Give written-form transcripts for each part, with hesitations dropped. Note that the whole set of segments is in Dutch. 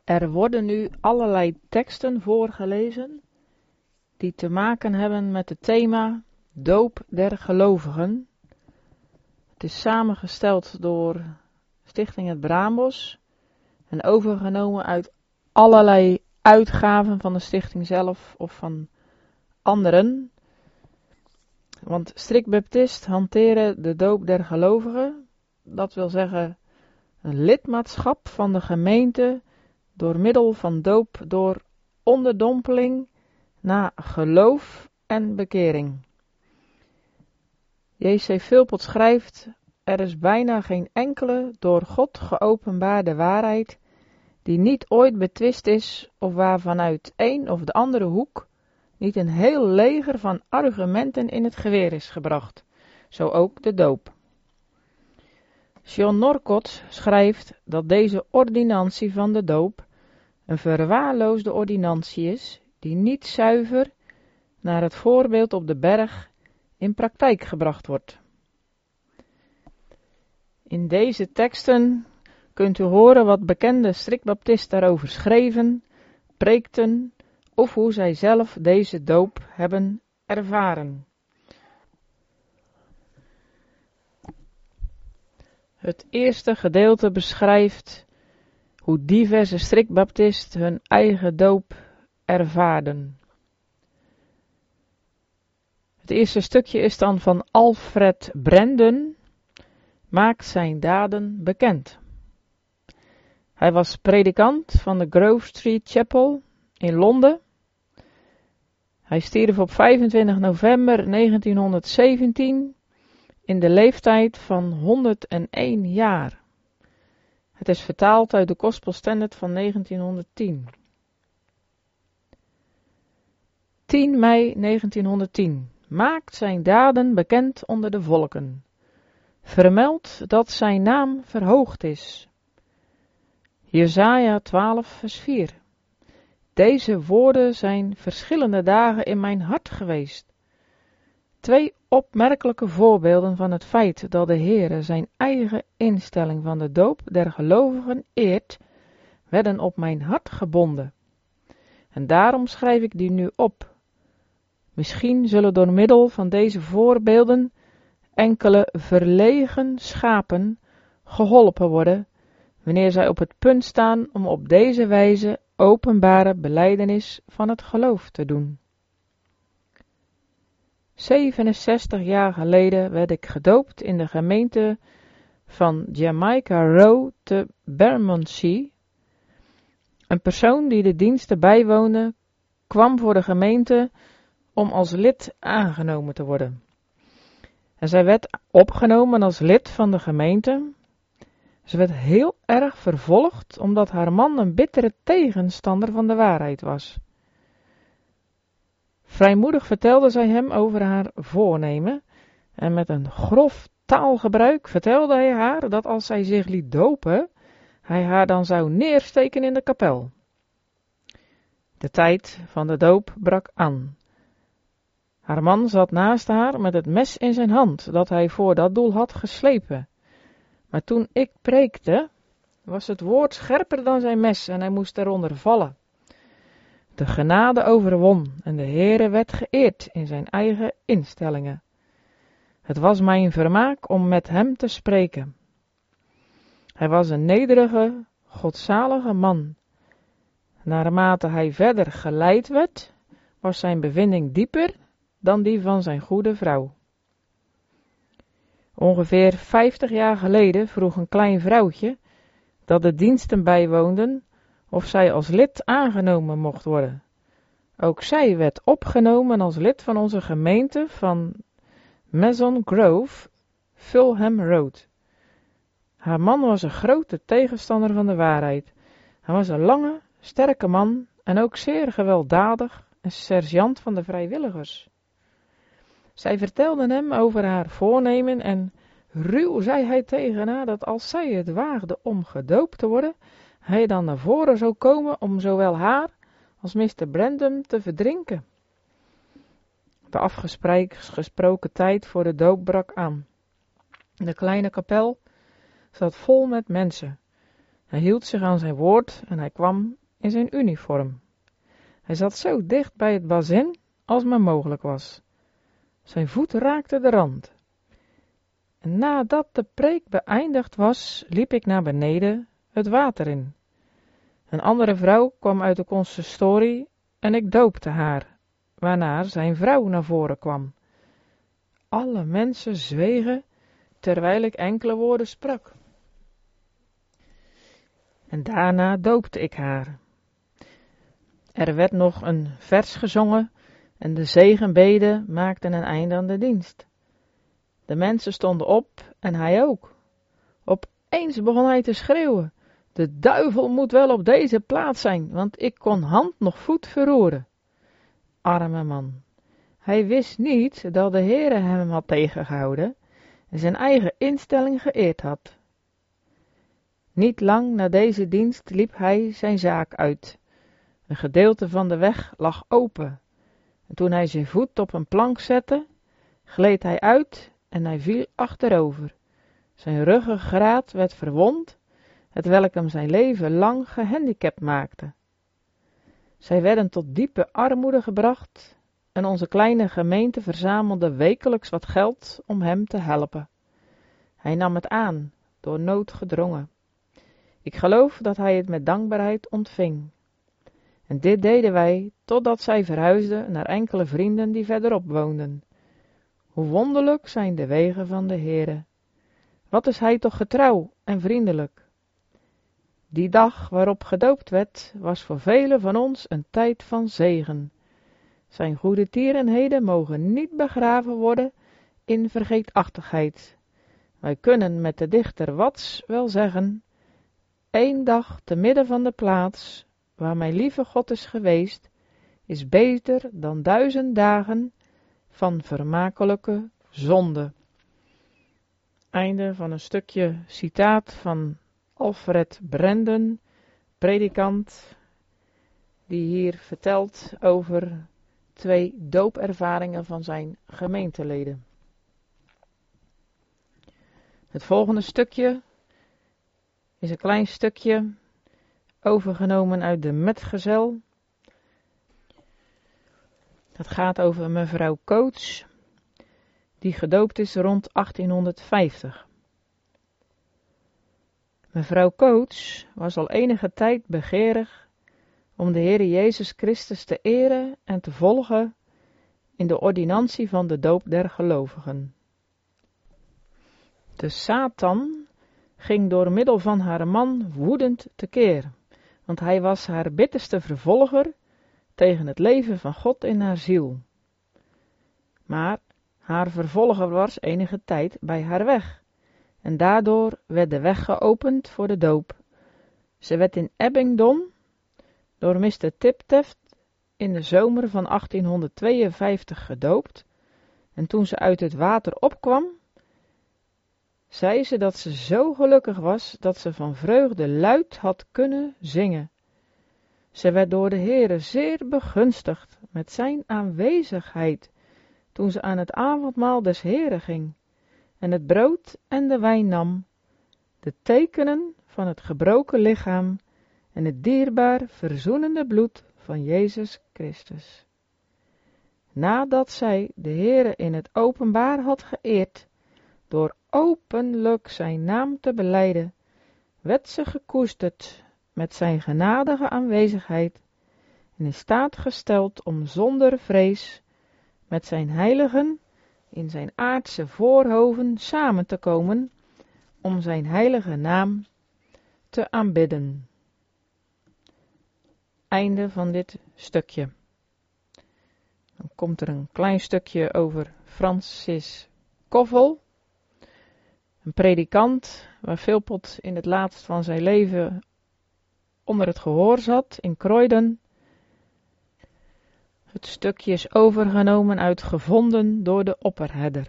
Er worden nu allerlei teksten voorgelezen die te maken hebben met het thema doop der gelovigen. Het is samengesteld door Stichting Het Braambos en overgenomen uit allerlei uitgaven van de stichting zelf of van anderen. Want strikt baptist hanteren de doop der gelovigen, dat wil zeggen een lidmaatschap van de gemeente door middel van doop door onderdompeling na geloof en bekering. J.C. Philpott schrijft: er is bijna geen enkele door God geopenbaarde waarheid die niet ooit betwist is of waarvan uit een of de andere hoek niet een heel leger van argumenten in het geweer is gebracht, zo ook de doop. John Norcott schrijft dat deze ordinantie van de doop een verwaarloosde ordinantie is, die niet zuiver naar het voorbeeld op de berg in praktijk gebracht wordt. In deze teksten kunt u horen wat bekende striktbaptisten daarover schreven, preekten of hoe zij zelf deze doop hebben ervaren. Het eerste gedeelte beschrijft hoe diverse striktbaptisten hun eigen doop ervaarden. Het eerste stukje is dan van Alfred Brandon, maakt zijn daden bekend. Hij was predikant van de Grove Street Chapel in Londen. Hij stierf op 25 november 1917 in de leeftijd van 101 jaar. Het is vertaald uit de Gospel Standard van 1910. 10 mei 1910. Maakt zijn daden bekend onder de volken. Vermeldt dat zijn naam verhoogd is. Jesaja 12 vers 4. Deze woorden zijn verschillende dagen in mijn hart geweest. 2 opmerkelijke voorbeelden van het feit dat de Heere zijn eigen instelling van de doop der gelovigen eert, werden op mijn hart gebonden. En daarom schrijf ik die nu op. Misschien zullen door middel van deze voorbeelden enkele verlegen schapen geholpen worden, wanneer zij op het punt staan om op deze wijze openbare belijdenis van het geloof te doen. 67 jaar geleden werd ik gedoopt in de gemeente van Jamaica Row te Bermondsey. Een persoon die de diensten bijwoonde, kwam voor de gemeente om als lid aangenomen te worden. En zij werd opgenomen als lid van de gemeente. Ze werd heel erg vervolgd omdat haar man een bittere tegenstander van de waarheid was. Vrijmoedig vertelde zij hem over haar voornemen en met een grof taalgebruik vertelde hij haar dat als zij zich liet dopen, hij haar dan zou neersteken in de kapel. De tijd van de doop brak aan. Haar man zat naast haar met het mes in zijn hand dat hij voor dat doel had geslepen. Maar toen ik preekte, was het woord scherper dan zijn mes en hij moest eronder vallen. De genade overwon en de Heere werd geëerd in zijn eigen instellingen. Het was mijn vermaak om met hem te spreken. Hij was een nederige, godzalige man. Naarmate hij verder geleid werd, was zijn bevinding dieper dan die van zijn goede vrouw. Ongeveer 50 jaar geleden vroeg een klein vrouwtje dat de diensten bijwoonden of zij als lid aangenomen mocht worden. Ook zij werd opgenomen als lid van onze gemeente van Mason Grove, Fulham Road. Haar man was een grote tegenstander van de waarheid. Hij was een lange, sterke man en ook zeer gewelddadig en sergeant van de vrijwilligers. Zij vertelde hem over haar voornemen en ruw zei hij tegen haar dat als zij het waagde om gedoopt te worden, hij dan naar voren zou komen om zowel haar als Mr. Brandon te verdrinken. De afgesproken tijd voor de doop brak aan. De kleine kapel zat vol met mensen. Hij hield zich aan zijn woord en hij kwam in zijn uniform. Hij zat zo dicht bij het bazin als maar mogelijk was. Zijn voet raakte de rand. En nadat de preek beëindigd was, liep ik naar beneden het water in. Een andere vrouw kwam uit de consistorie en ik doopte haar, waarna zijn vrouw naar voren kwam. Alle mensen zwegen terwijl ik enkele woorden sprak. En daarna doopte ik haar. Er werd nog een vers gezongen en de zegenbeden maakten een einde aan de dienst. De mensen stonden op en hij ook. Opeens begon hij te schreeuwen: de duivel moet wel op deze plaats zijn, want ik kon hand nog voet verroeren. Arme man. Hij wist niet dat de Heere hem had tegengehouden en zijn eigen instelling geëerd had. Niet lang na deze dienst liep hij zijn zaak uit. Een gedeelte van de weg lag open. En toen hij zijn voet op een plank zette, gleed hij uit en hij viel achterover. Zijn ruggengraat werd verwond, hetwelk hem zijn leven lang gehandicapt maakte. Zij werden tot diepe armoede gebracht en onze kleine gemeente verzamelde wekelijks wat geld om hem te helpen. Hij nam het aan, door nood gedrongen. Ik geloof dat hij het met dankbaarheid ontving. En dit deden wij totdat zij verhuisden naar enkele vrienden die verderop woonden. Hoe wonderlijk zijn de wegen van de Heere. Wat is hij toch getrouw en vriendelijk. Die dag waarop gedoopt werd, was voor velen van ons een tijd van zegen. Zijn goede tierenheden mogen niet begraven worden in vergeetachtigheid. Wij kunnen met de dichter Watts wel zeggen: 1 dag te midden van de plaats waar mijn lieve God is geweest, is beter dan 1000 dagen van vermakelijke zonde. Einde van een stukje citaat van Alfred Brandon, predikant, die hier vertelt over 2 doopervaringen van zijn gemeenteleden. Het volgende stukje is een klein stukje overgenomen uit de Metgezel. Dat gaat over mevrouw Coates, die gedoopt is rond 1850. Mevrouw Coates was al enige tijd begeerig om de Heere Jezus Christus te eren en te volgen in de ordinantie van de doop der gelovigen. De Satan ging door middel van haar man woedend tekeer, want hij was haar bitterste vervolger tegen het leven van God in haar ziel. Maar haar vervolger was enige tijd bij haar weg, en daardoor werd de weg geopend voor de doop. Ze werd in Abingdon door Mr. Tipteft in de zomer van 1852 gedoopt, en toen ze uit het water opkwam, zei ze dat ze zo gelukkig was dat ze van vreugde luid had kunnen zingen. Ze werd door de Heere zeer begunstigd met zijn aanwezigheid toen ze aan het avondmaal des Heere ging en het brood en de wijn nam, de tekenen van het gebroken lichaam en het dierbaar verzoenende bloed van Jezus Christus. Nadat zij de Heere in het openbaar had geëerd, door openlijk zijn naam te belijden, werd ze gekoesterd met zijn genadige aanwezigheid en in staat gesteld om zonder vrees met zijn heiligen in zijn aardse voorhoven samen te komen om zijn heilige naam te aanbidden. Einde van dit stukje. Dan komt er een klein stukje over Francis Covell, een predikant waar Philpot in het laatst van zijn leven onder het gehoor zat in Croydon. Het stukje is overgenomen uit Gevonden door de opperherder.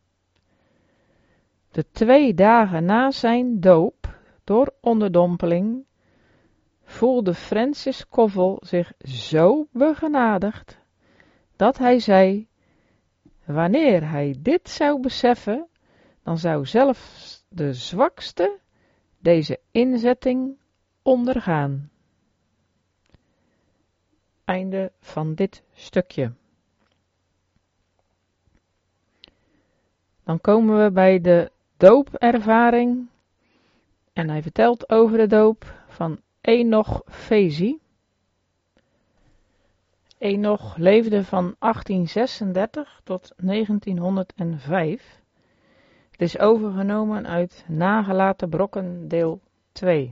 De 2 dagen na zijn doop door onderdompeling voelde Francis Covell zich zo begenadigd dat hij zei: wanneer hij dit zou beseffen, dan zou zelfs de zwakste deze inzetting ondergaan. Einde van dit stukje. Dan komen we bij de doopervaring. En hij vertelt over de doop van Enoch Fezi. Enoch leefde van 1836 tot 1905. Het is overgenomen uit Nagelaten Brokken deel 2.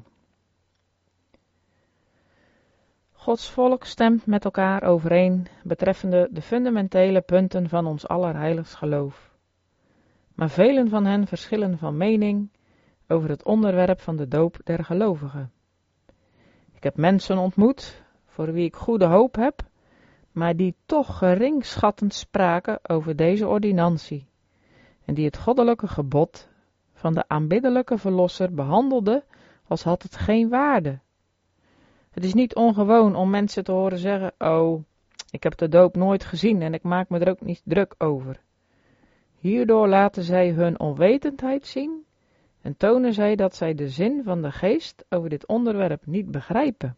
Gods volk stemt met elkaar overeen betreffende de fundamentele punten van ons allerheiligst geloof. Maar velen van hen verschillen van mening over het onderwerp van de doop der gelovigen. Ik heb mensen ontmoet, voor wie ik goede hoop heb, maar die toch geringschattend spraken over deze ordinantie, en die het goddelijke gebod van de aanbiddelijke verlosser behandelden als had het geen waarde. Het is niet ongewoon om mensen te horen zeggen, oh, ik heb de doop nooit gezien en ik maak me er ook niet druk over. Hierdoor laten zij hun onwetendheid zien en tonen zij dat zij de zin van de geest over dit onderwerp niet begrijpen.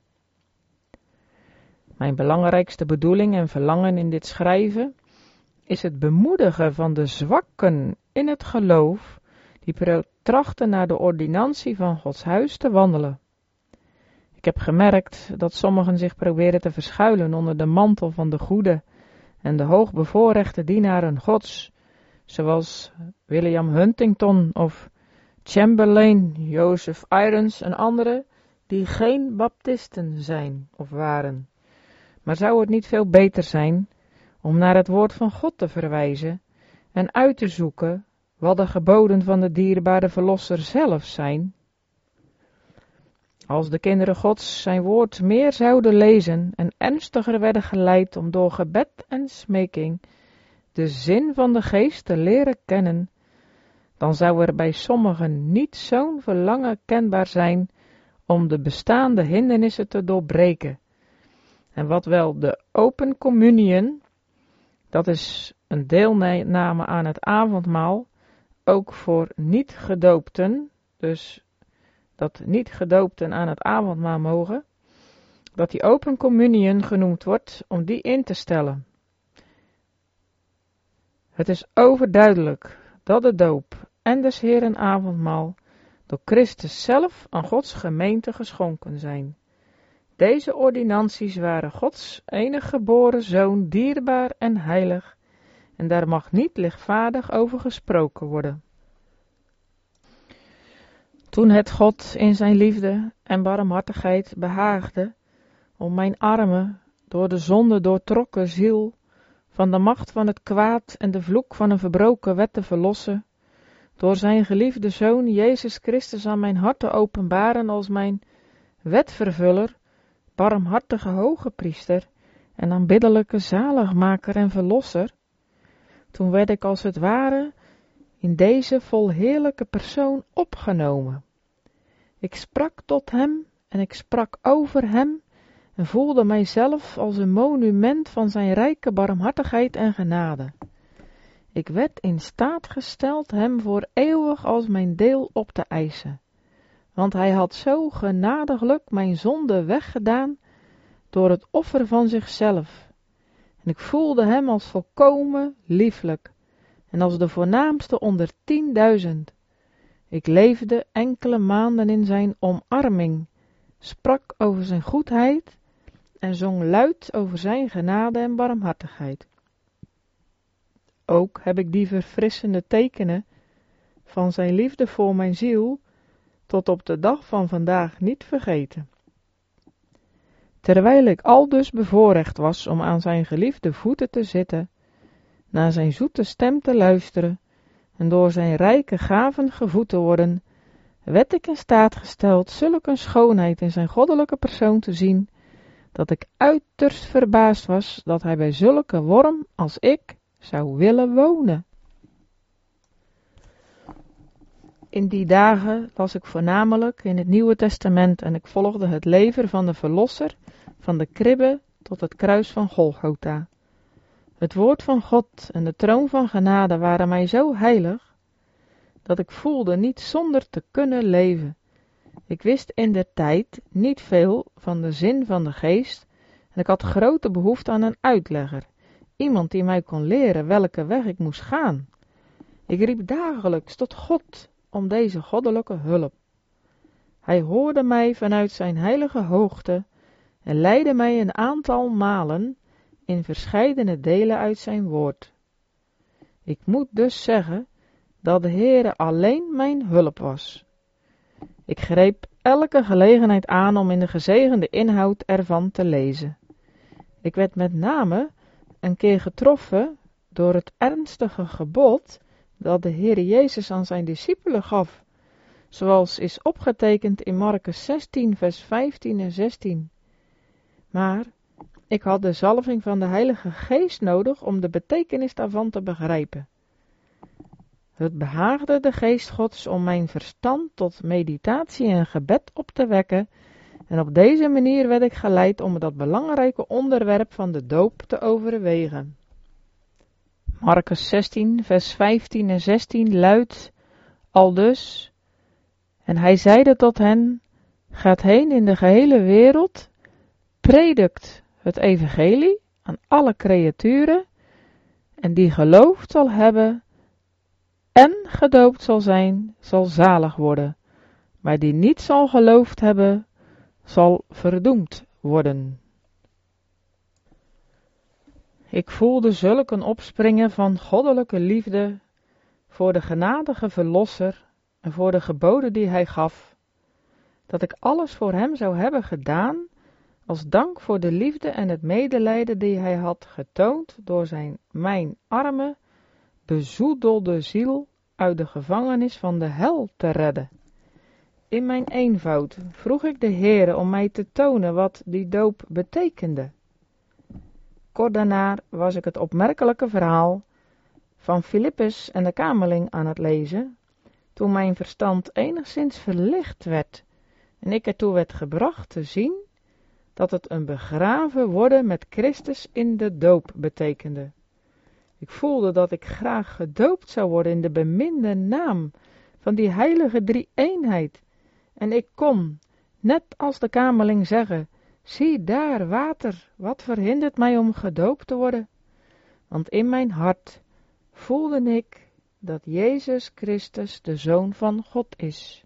Mijn belangrijkste bedoeling en verlangen in dit schrijven is het bemoedigen van de zwakken in het geloof die trachten naar de ordinantie van Gods huis te wandelen. Ik heb gemerkt dat sommigen zich proberen te verschuilen onder de mantel van de goede en de hoogbevoorrechte dienaren Gods, zoals William Huntington of Chamberlain, Joseph Irons en anderen, die geen baptisten zijn of waren. Maar zou het niet veel beter zijn om naar het woord van God te verwijzen en uit te zoeken wat de geboden van de dierbare Verlosser zelf zijn? Als de kinderen Gods zijn woord meer zouden lezen en ernstiger werden geleid om door gebed en smeking de zin van de geest te leren kennen, dan zou er bij sommigen niet zo'n verlangen kenbaar zijn om de bestaande hindernissen te doorbreken. En wat wel de open communion, dat is een deelname aan het avondmaal, ook voor niet-gedoopten, dus dat niet-gedoopten aan het avondmaal mogen, dat die open communion genoemd wordt om die in te stellen. Het is overduidelijk dat de doop en des Heeren avondmaal door Christus zelf aan Gods gemeente geschonken zijn. Deze ordinanties waren Gods enige geboren Zoon dierbaar en heilig, en daar mag niet lichtvaardig over gesproken worden. Toen het God in zijn liefde en barmhartigheid behaagde om mijn arme, door de zonde doortrokken ziel van de macht van het kwaad en de vloek van een verbroken wet te verlossen, door zijn geliefde Zoon Jezus Christus aan mijn hart te openbaren als mijn wetvervuller, barmhartige hoge priester en aanbiddelijke zaligmaker en verlosser, toen werd ik als het ware in deze volheerlijke persoon opgenomen. Ik sprak tot hem en ik sprak over hem en voelde mijzelf als een monument van zijn rijke barmhartigheid en genade. Ik werd in staat gesteld hem voor eeuwig als mijn deel op te eisen, want hij had zo genadiglijk mijn zonde weggedaan door het offer van zichzelf. En ik voelde hem als volkomen lieflijk en als de voornaamste onder 10.000. Ik leefde enkele maanden in zijn omarming, sprak over zijn goedheid en zong luid over zijn genade en barmhartigheid. Ook heb ik die verfrissende tekenen van zijn liefde voor mijn ziel tot op de dag van vandaag niet vergeten. Terwijl ik aldus bevoorrecht was om aan zijn geliefde voeten te zitten, naar zijn zoete stem te luisteren en door zijn rijke gaven gevoed te worden, werd ik in staat gesteld zulk een schoonheid in zijn goddelijke persoon te zien, dat ik uiterst verbaasd was dat hij bij zulke worm als ik zou willen wonen. In die dagen las ik voornamelijk in het Nieuwe Testament en ik volgde het leven van de Verlosser van de kribbe tot het kruis van Golgotha. Het woord van God en de troon van genade waren mij zo heilig, dat ik voelde niet zonder te kunnen leven. Ik wist indertijd niet veel van de zin van de geest en ik had grote behoefte aan een uitlegger, iemand die mij kon leren welke weg ik moest gaan. Ik riep dagelijks tot God om deze goddelijke hulp. Hij hoorde mij vanuit zijn heilige hoogte en leidde mij een aantal malen in verscheidene delen uit zijn woord. Ik moet dus zeggen dat de Heere alleen mijn hulp was. Ik greep elke gelegenheid aan om in de gezegende inhoud ervan te lezen. Ik werd met name een keer getroffen door het ernstige gebod dat de Heere Jezus aan zijn discipelen gaf, zoals is opgetekend in Markus 16 vers 15 en 16. Maar ik had de zalving van de Heilige Geest nodig om de betekenis daarvan te begrijpen. Het behaagde de Geest Gods om mijn verstand tot meditatie en gebed op te wekken en op deze manier werd ik geleid om dat belangrijke onderwerp van de doop te overwegen. Markus 16 vers 15 en 16 luidt aldus: en hij zeide tot hen, gaat heen in de gehele wereld, predikt het evangelie aan alle creaturen en die geloofd zal hebben en gedoopt zal zijn, zal zalig worden, maar die niet zal geloofd hebben, zal verdoemd worden. Ik voelde zulk een opspringen van goddelijke liefde voor de genadige verlosser en voor de geboden die hij gaf, dat ik alles voor hem zou hebben gedaan als dank voor de liefde en het medelijden die hij had getoond door mijn arme, bezoedelde ziel uit de gevangenis van de hel te redden. In mijn eenvoud vroeg ik de Heere om mij te tonen wat die doop betekende. Kort daarna was ik het opmerkelijke verhaal van Filippus en de kamerling aan het lezen, toen mijn verstand enigszins verlicht werd en ik ertoe werd gebracht te zien dat het een begraven worden met Christus in de doop betekende. Ik voelde dat ik graag gedoopt zou worden in de beminde naam van die heilige drie-eenheid. En ik kon, net als de kamerling, zeggen, zie daar water, wat verhindert mij om gedoopt te worden? Want in mijn hart voelde ik dat Jezus Christus de Zoon van God is.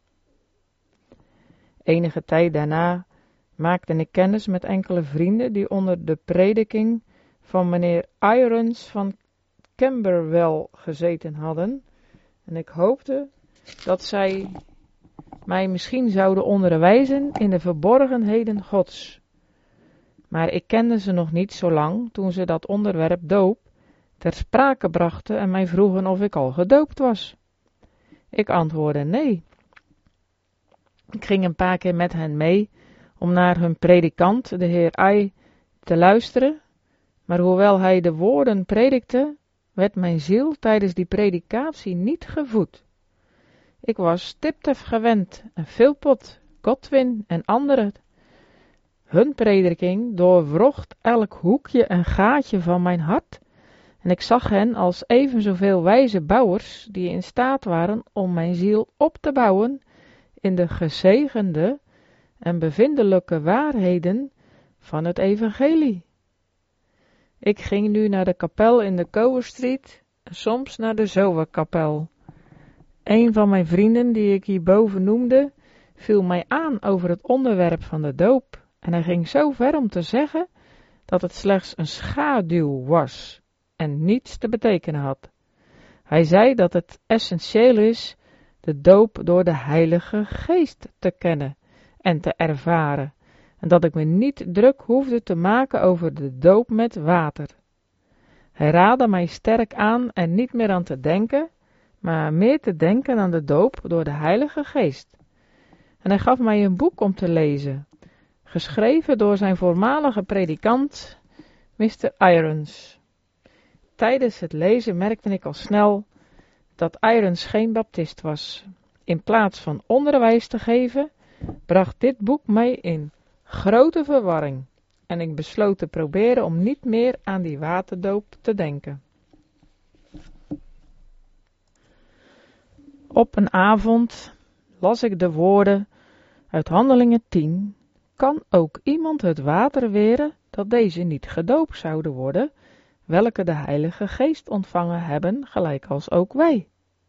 Enige tijd daarna maakte ik kennis met enkele vrienden die onder de prediking van meneer Irons van Camberwell gezeten hadden en ik hoopte dat zij mij misschien zouden onderwijzen in de verborgenheden Gods. Maar ik kende ze nog niet zo lang toen ze dat onderwerp doop ter sprake brachten en mij vroegen of ik al gedoopt was. Ik antwoordde nee. Ik ging een paar keer met hen mee om naar hun predikant, de heer I, te luisteren, maar hoewel hij de woorden predikte, werd mijn ziel tijdens die predikatie niet gevoed. Ik was Tiptef gewend en Philpot, Godwin en anderen. Hun prediking doorwrocht elk hoekje en gaatje van mijn hart en ik zag hen als even zoveel wijze bouwers die in staat waren om mijn ziel op te bouwen in de gezegende en bevindelijke waarheden van het evangelie. Ik ging nu naar de kapel in de Cower Street en soms naar de Zoa-kapel. Een van mijn vrienden, die ik hierboven noemde, viel mij aan over het onderwerp van de doop en hij ging zo ver om te zeggen dat het slechts een schaduw was en niets te betekenen had. Hij zei dat het essentieel is de doop door de Heilige Geest te kennen en te ervaren en dat ik me niet druk hoefde te maken over de doop met water. Hij raadde mij sterk aan er niet meer aan te denken, maar meer te denken aan de doop door de Heilige Geest. En hij gaf mij een boek om te lezen, geschreven door zijn voormalige predikant, Mr. Irons. Tijdens het lezen merkte ik al snel dat Irons geen baptist was. In plaats van onderwijs te geven, bracht dit boek mij in grote verwarring en ik besloot te proberen om niet meer aan die waterdoop te denken. Op een avond las ik de woorden Uit Handelingen 10 kan ook iemand het water weren dat deze niet gedoopt zouden worden, welke de Heilige Geest ontvangen hebben, gelijk als ook wij.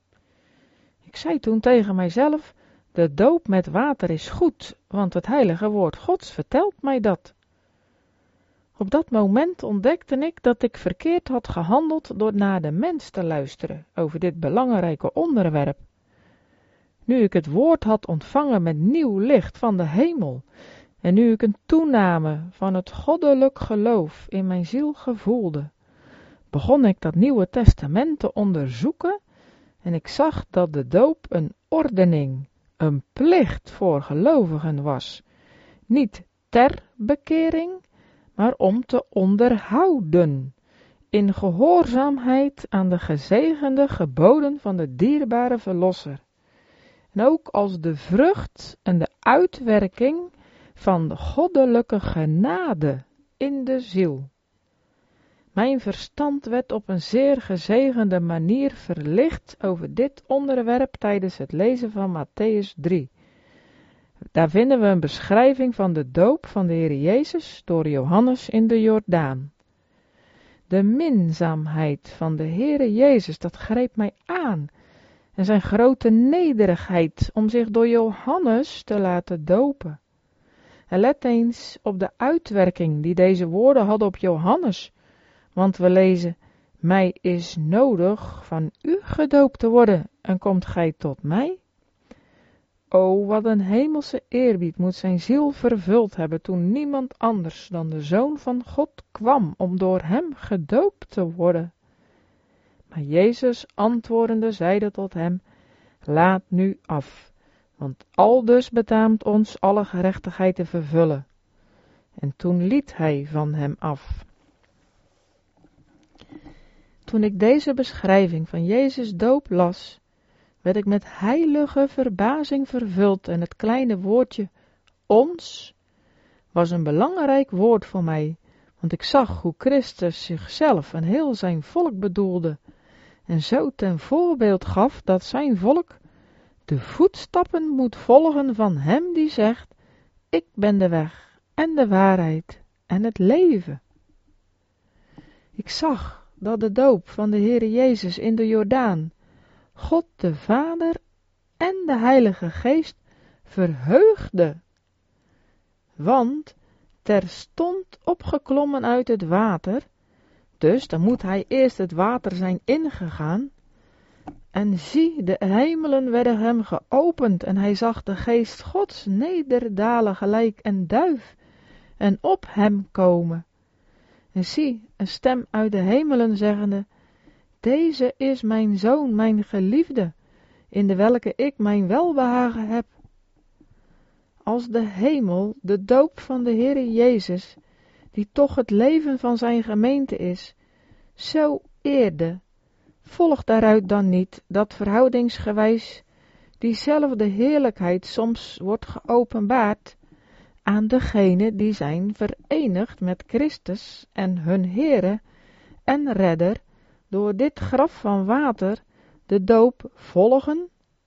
Ik zei toen tegen mijzelf, de doop met water is goed, want het heilige woord Gods vertelt mij dat. Op dat moment ontdekte ik dat ik verkeerd had gehandeld door naar de mens te luisteren over dit belangrijke onderwerp. Nu ik het woord had ontvangen met nieuw licht van de hemel, en nu ik een toename van het goddelijk geloof in mijn ziel gevoelde, begon ik dat Nieuwe Testament te onderzoeken en ik zag dat de doop een ordening, een plicht voor gelovigen was, niet ter bekering, maar om te onderhouden, in gehoorzaamheid aan de gezegende geboden van de dierbare Verlosser, en ook als de vrucht en de uitwerking van de goddelijke genade in de ziel. Mijn verstand werd op een zeer gezegende manier verlicht over dit onderwerp tijdens het lezen van Mattheüs 3. Daar vinden we een beschrijving van de doop van de Heer Jezus door Johannes in de Jordaan. De minzaamheid van de Heere Jezus, dat greep mij aan, en zijn grote nederigheid om zich door Johannes te laten dopen. En let eens op de uitwerking die deze woorden hadden op Johannes, want we lezen, mij is nodig van u gedoopt te worden, en komt gij tot mij? O, wat een hemelse eerbied moet zijn ziel vervuld hebben toen niemand anders dan de Zoon van God kwam om door hem gedoopt te worden. Maar Jezus antwoordende zeide tot hem, laat nu af, want aldus betaamt ons alle gerechtigheid te vervullen. En toen liet hij van hem af. Toen ik deze beschrijving van Jezus' doop las, werd ik met heilige verbazing vervuld en het kleine woordje ons was een belangrijk woord voor mij, want ik zag hoe Christus zichzelf en heel zijn volk bedoelde en zo ten voorbeeld gaf dat zijn volk de voetstappen moet volgen van hem die zegt, ik ben de weg en de waarheid en het leven. Ik zag dat de doop van de Heere Jezus in de Jordaan God de Vader en de Heilige Geest verheugde, want terstond opgeklommen uit het water, dus dan moet hij eerst het water zijn ingegaan, en zie, de hemelen werden hem geopend, en hij zag de Geest Gods nederdalen gelijk een duif, en op hem komen. En zie, een stem uit de hemelen zeggende, deze is mijn Zoon, mijn geliefde, in de welke ik mijn welbehagen heb. Als de hemel de doop van de Heere Jezus, die toch het leven van zijn gemeente is, zo eerde, volgt daaruit dan niet dat verhoudingsgewijs diezelfde heerlijkheid soms wordt geopenbaard aan degenen die zijn verenigd met Christus en hun Heere en Redder, door dit graf van water de doop volgen?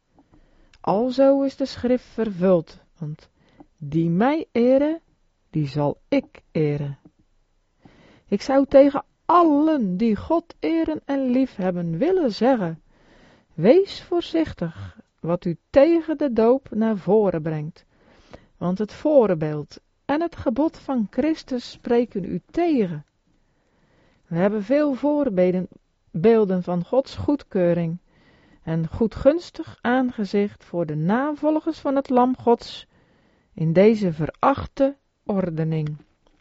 Alzo is de schrift vervuld, want die mij eren, die zal ik eren. Ik zou tegen allen die God eren en liefhebben willen zeggen, wees voorzichtig wat u tegen de doop naar voren brengt, want het voorbeeld en het gebod van Christus spreken u tegen. We hebben veel voorbeelden van Gods goedkeuring en goedgunstig aangezicht voor de navolgers van het Lam Gods in deze verachte ordening.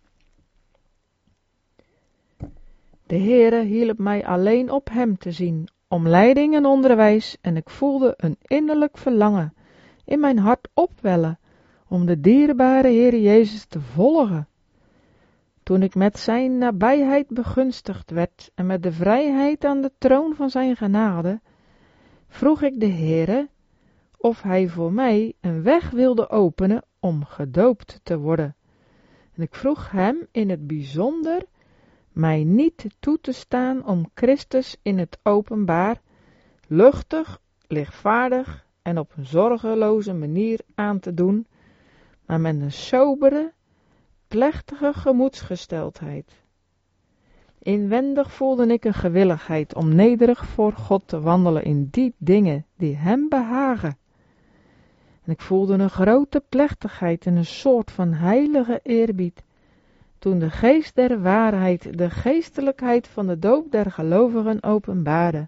De Heere hielp mij alleen op hem te zien, om leiding en onderwijs, en ik voelde een innerlijk verlangen in mijn hart opwellen, om de dierbare Heer Jezus te volgen. Toen ik met zijn nabijheid begunstigd werd en met de vrijheid aan de troon van zijn genade, vroeg ik de Heere of hij voor mij een weg wilde openen om gedoopt te worden. En ik vroeg hem in het bijzonder mij niet toe te staan om Christus in het openbaar, luchtig, lichtvaardig en op een zorgeloze manier aan te doen, maar met een sobere, plechtige gemoedsgesteldheid. Inwendig voelde ik een gewilligheid om nederig voor God te wandelen in die dingen die hem behagen. En ik voelde een grote plechtigheid en een soort van heilige eerbied, toen de geest der waarheid de geestelijkheid van de doop der gelovigen openbaarde.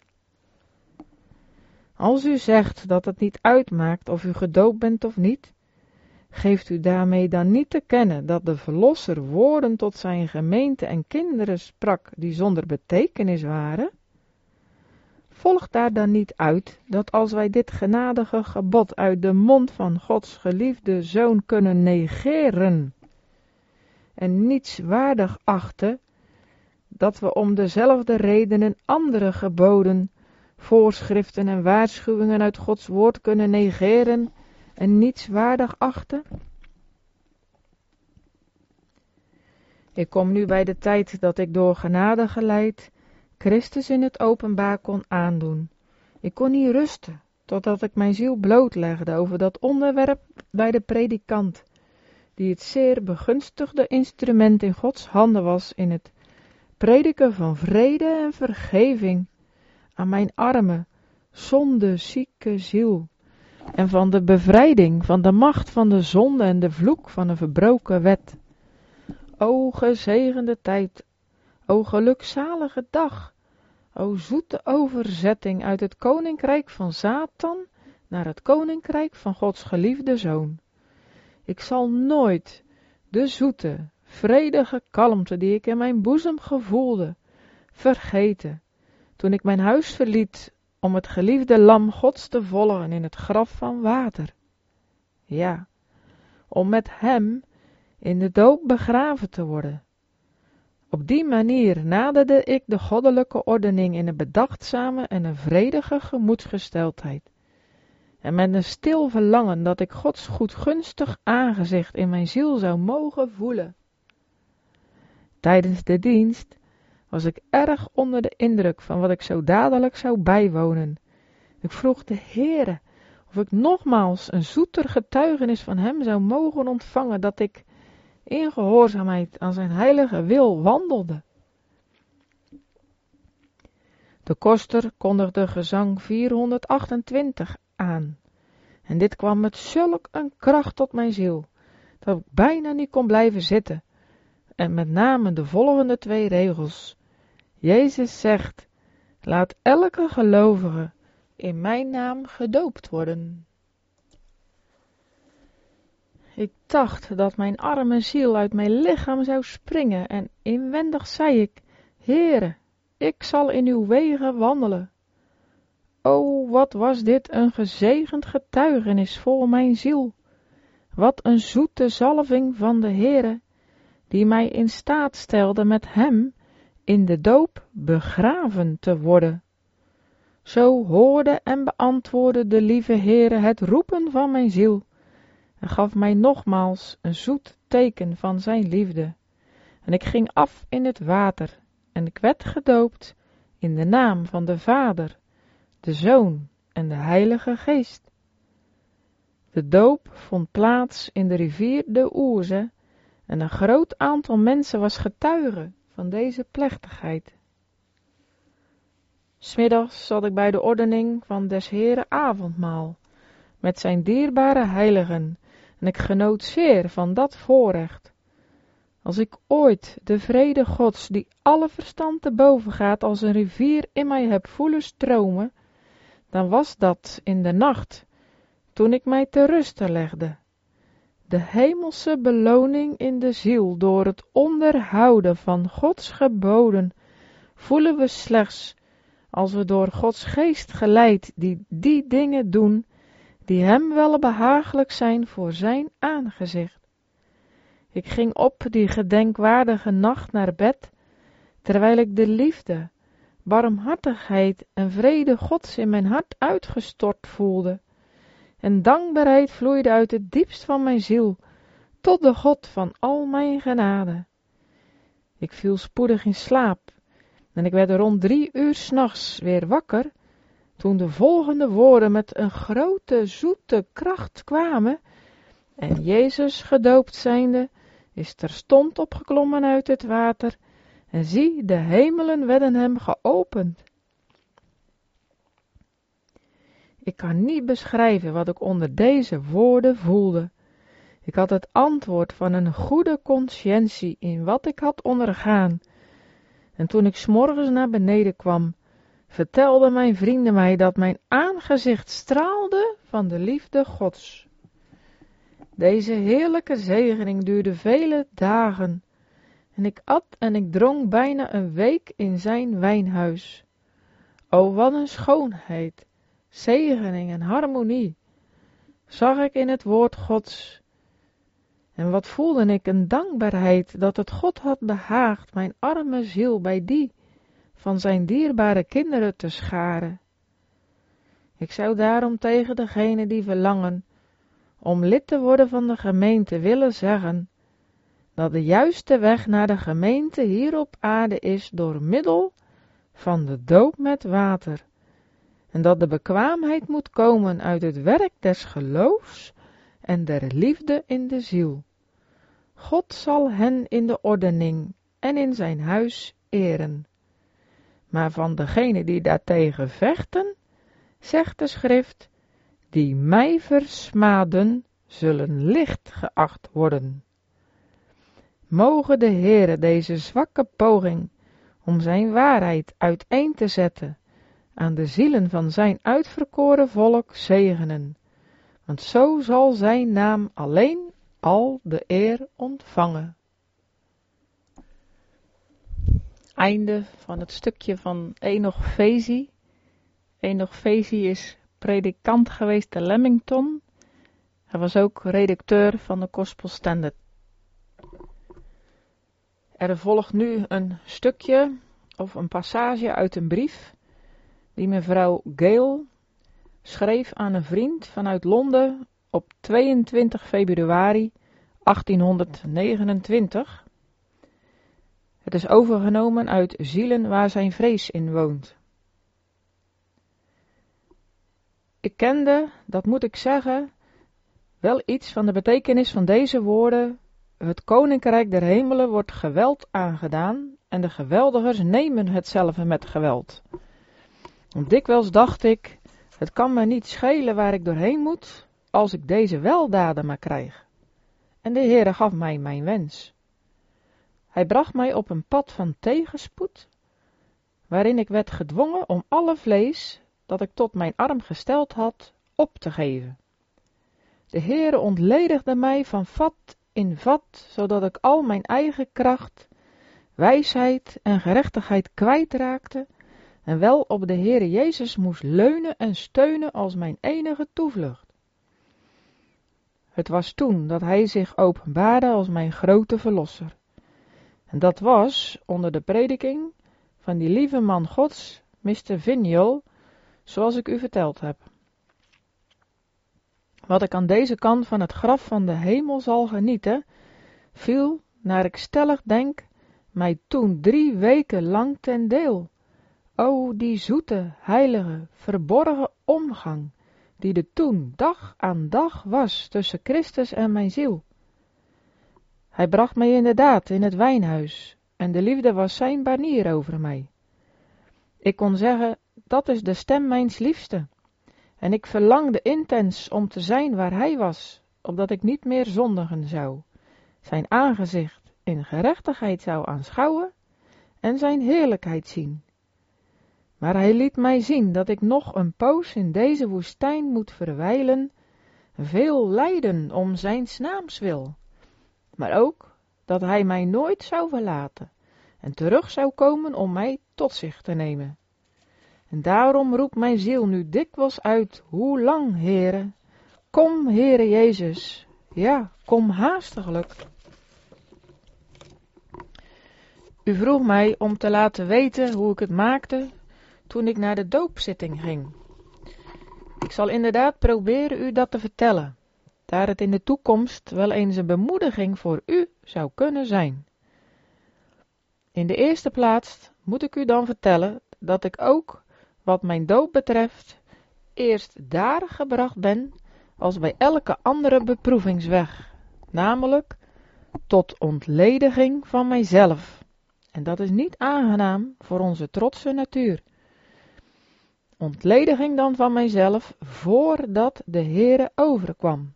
Als u zegt dat het niet uitmaakt of u gedoopt bent of niet, geeft u daarmee dan niet te kennen dat de Verlosser woorden tot zijn gemeente en kinderen sprak die zonder betekenis waren? Volgt daar dan niet uit dat als wij dit genadige gebod uit de mond van Gods geliefde Zoon kunnen negeren en niets waardig achten, dat we om dezelfde redenen andere geboden, voorschriften en waarschuwingen uit Gods woord kunnen negeren en niets waardig achten? Ik kom nu bij de tijd dat ik door genade geleid Christus in het openbaar kon aandoen. Ik kon niet rusten, totdat ik mijn ziel blootlegde over dat onderwerp bij de predikant, die het zeer begunstigde instrument in Gods handen was in het prediken van vrede en vergeving aan mijn arme, zondezieke ziel, en van de bevrijding van de macht van de zonde en de vloek van een verbroken wet. O gezegende tijd, o gelukzalige dag, o zoete overzetting uit het koninkrijk van Satan naar het koninkrijk van Gods geliefde Zoon. Ik zal nooit de zoete, vredige kalmte die ik in mijn boezem gevoelde, vergeten, toen ik mijn huis verliet om het geliefde lam Gods te volgen in het graf van water. Ja, om met hem in de doop begraven te worden. Op die manier naderde ik de goddelijke ordening in een bedachtzame en een vredige gemoedsgesteldheid, en met een stil verlangen dat ik Gods goedgunstig aangezicht in mijn ziel zou mogen voelen. Tijdens de dienst was ik erg onder de indruk van wat ik zo dadelijk zou bijwonen. Ik vroeg de Heere of ik nogmaals een zoeter getuigenis van hem zou mogen ontvangen, dat ik in gehoorzaamheid aan zijn heilige wil wandelde. De koster kondigde gezang 428 aan, en dit kwam met zulk een kracht tot mijn ziel, dat ik bijna niet kon blijven zitten, en met name de volgende 2 regels. Jezus zegt, laat elke gelovige in mijn naam gedoopt worden. Ik dacht dat mijn arme ziel uit mijn lichaam zou springen en inwendig zei ik, Heere, ik zal in uw wegen wandelen. O, wat was dit een gezegend getuigenis voor mijn ziel. Wat een zoete zalving van de Heere, die mij in staat stelde met hem in de doop begraven te worden. Zo hoorde en beantwoordde de lieve Heere het roepen van mijn ziel en gaf mij nogmaals een zoet teken van zijn liefde. En ik ging af in het water en ik werd gedoopt in de naam van de Vader, de Zoon en de Heilige Geest. De doop vond plaats in de rivier de Ourze en een groot aantal mensen was getuige van deze plechtigheid. 'S Middags zat ik bij de ordening van des Heeren avondmaal met zijn dierbare heiligen en ik genoot zeer van dat voorrecht. Als ik ooit de vrede Gods, die alle verstand te boven gaat, als een rivier in mij heb voelen stromen, dan was dat in de nacht, toen ik mij te rusten legde. De hemelse beloning in de ziel door het onderhouden van Gods geboden voelen we slechts als we door Gods geest geleid die dingen doen die hem wel behagelijk zijn voor zijn aangezicht. Ik ging op die gedenkwaardige nacht naar bed, terwijl ik de liefde, barmhartigheid en vrede Gods in mijn hart uitgestort voelde, en dankbaarheid vloeide uit het diepst van mijn ziel tot de God van al mijn genade. Ik viel spoedig in slaap en ik werd rond 3 uur 's nachts weer wakker, toen de volgende woorden met een grote zoete kracht kwamen En Jezus, gedoopt zijnde, is terstond opgeklommen uit het water, en zie, de hemelen werden hem geopend. Ik kan niet beschrijven wat ik onder deze woorden voelde. Ik had het antwoord van een goede consciëntie in wat ik had ondergaan. En toen ik 's morgens naar beneden kwam, vertelden mijn vrienden mij dat mijn aangezicht straalde van de liefde Gods. Deze heerlijke zegening duurde vele dagen, en ik at en ik dronk bijna een week in zijn wijnhuis. O, wat een schoonheid, zegening en harmonie zag ik in het woord Gods. En wat voelde ik een dankbaarheid dat het God had behaagd mijn arme ziel bij die van zijn dierbare kinderen te scharen. Ik zou daarom tegen degenen die verlangen om lid te worden van de gemeente willen zeggen, dat de juiste weg naar de gemeente hier op aarde is door middel van de doop met water, en dat de bekwaamheid moet komen uit het werk des geloofs en der liefde in de ziel. God zal hen in de ordening en in zijn huis eren. Maar van degenen die daartegen vechten, zegt de schrift, die mij versmaden, zullen licht geacht worden. Moge de Heere deze zwakke poging om zijn waarheid uiteen te zetten aan de zielen van zijn uitverkoren volk zegenen, want zo zal zijn naam alleen al de eer ontvangen. Einde van het stukje van Enoch Vesi. Enoch Vesi is predikant geweest te Leamington. Hij was ook redacteur van de Gospel Standard. Er volgt nu een stukje of een passage uit een brief die mevrouw Gale schreef aan een vriend vanuit Londen op 22 februari 1829. Het is overgenomen uit Zielen waar zijn vrees in woont. Ik kende, dat moet ik zeggen, wel iets van de betekenis van deze woorden. Het koninkrijk der hemelen wordt geweld aangedaan en de geweldigers nemen hetzelfde met geweld. Want dikwijls dacht ik, het kan me niet schelen waar ik doorheen moet, als ik deze weldaden maar krijg. En de Heere gaf mij mijn wens. Hij bracht mij op een pad van tegenspoed, waarin ik werd gedwongen om alle vlees, dat ik tot mijn arm gesteld had, op te geven. De Heere ontledigde mij van vat in vat, zodat ik al mijn eigen kracht, wijsheid en gerechtigheid kwijtraakte, en wel op de Heere Jezus moest leunen en steunen als mijn enige toevlucht. Het was toen dat hij zich openbaarde als mijn grote verlosser. En dat was onder de prediking van die lieve man Gods, Mr. Vignol, zoals ik u verteld heb. Wat ik aan deze kant van het graf van de hemel zal genieten, viel, naar ik stellig denk, mij toen 3 weken lang ten deel. O, die zoete, heilige, verborgen omgang, die er toen dag aan dag was tussen Christus en mijn ziel. Hij bracht mij inderdaad in het wijnhuis, en de liefde was zijn banier over mij. Ik kon zeggen, dat is de stem mijns liefste, en ik verlangde intens om te zijn waar hij was, opdat ik niet meer zondigen zou, zijn aangezicht in gerechtigheid zou aanschouwen en zijn heerlijkheid zien. Maar hij liet mij zien dat ik nog een poos in deze woestijn moet verwijlen, veel lijden om zijns naams wil, maar ook dat hij mij nooit zou verlaten en terug zou komen om mij tot zich te nemen. En daarom roept mijn ziel nu dikwijls uit, hoe lang, Heere? Kom, Heere Jezus, ja, kom haastiglijk. U vroeg mij om te laten weten hoe ik het maakte toen ik naar de doopzitting ging. Ik zal inderdaad proberen u dat te vertellen, daar het in de toekomst wel eens een bemoediging voor u zou kunnen zijn. In de eerste plaats moet ik u dan vertellen dat ik ook, wat mijn doop betreft, eerst daar gebracht ben, als bij elke andere beproevingsweg, namelijk tot ontlediging van mijzelf. En dat is niet aangenaam voor onze trotse natuur. Ontlediging dan van mijzelf, voordat de Heere overkwam.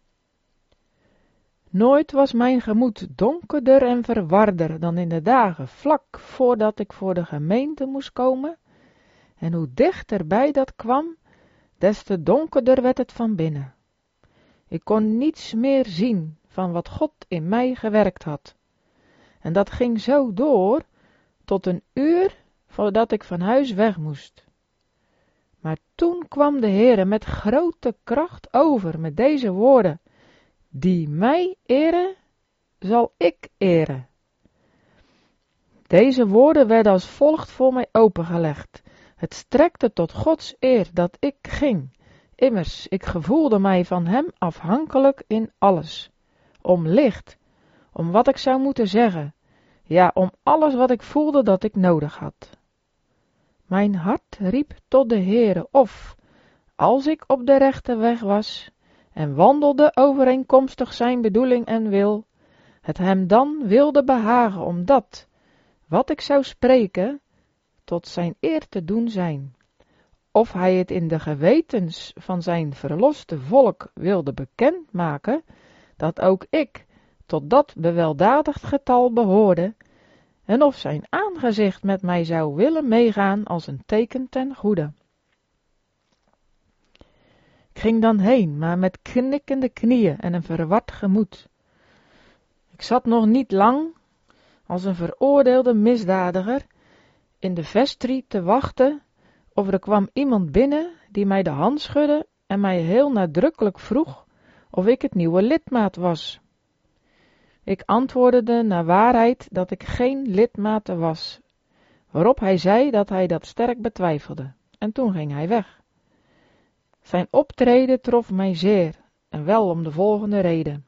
Nooit was mijn gemoed donkerder en verwarder dan in de dagen vlak voordat ik voor de gemeente moest komen, en hoe dichterbij dat kwam, des te donkerder werd het van binnen. Ik kon niets meer zien van wat God in mij gewerkt had. En dat ging zo door tot een uur voordat ik van huis weg moest. Maar toen kwam de Heere met grote kracht over met deze woorden: die mij eren, zal ik eren. Deze woorden werden als volgt voor mij opengelegd. Het strekte tot Gods eer dat ik ging. Immers, ik gevoelde mij van hem afhankelijk in alles. Om licht, om wat ik zou moeten zeggen, ja, om alles wat ik voelde dat ik nodig had. Mijn hart riep tot de Heere, of, als ik op de rechte weg was en wandelde overeenkomstig zijn bedoeling en wil, het hem dan wilde behagen om dat, wat ik zou spreken, tot zijn eer te doen zijn. Of hij het in de gewetens van zijn verloste volk wilde bekendmaken, dat ook ik tot dat beweldadigd getal behoorde, en of zijn aangezicht met mij zou willen meegaan als een teken ten goede. Ik ging dan heen, maar met knikkende knieën en een verward gemoed. Ik zat nog niet lang, als een veroordeelde misdadiger, in de vestrie te wachten, of er kwam iemand binnen die mij de hand schudde en mij heel nadrukkelijk vroeg of ik het nieuwe lidmaat was. Ik antwoordde naar waarheid dat ik geen lidmaat was, waarop hij zei dat hij dat sterk betwijfelde, en toen ging hij weg. Zijn optreden trof mij zeer, en wel om de volgende reden.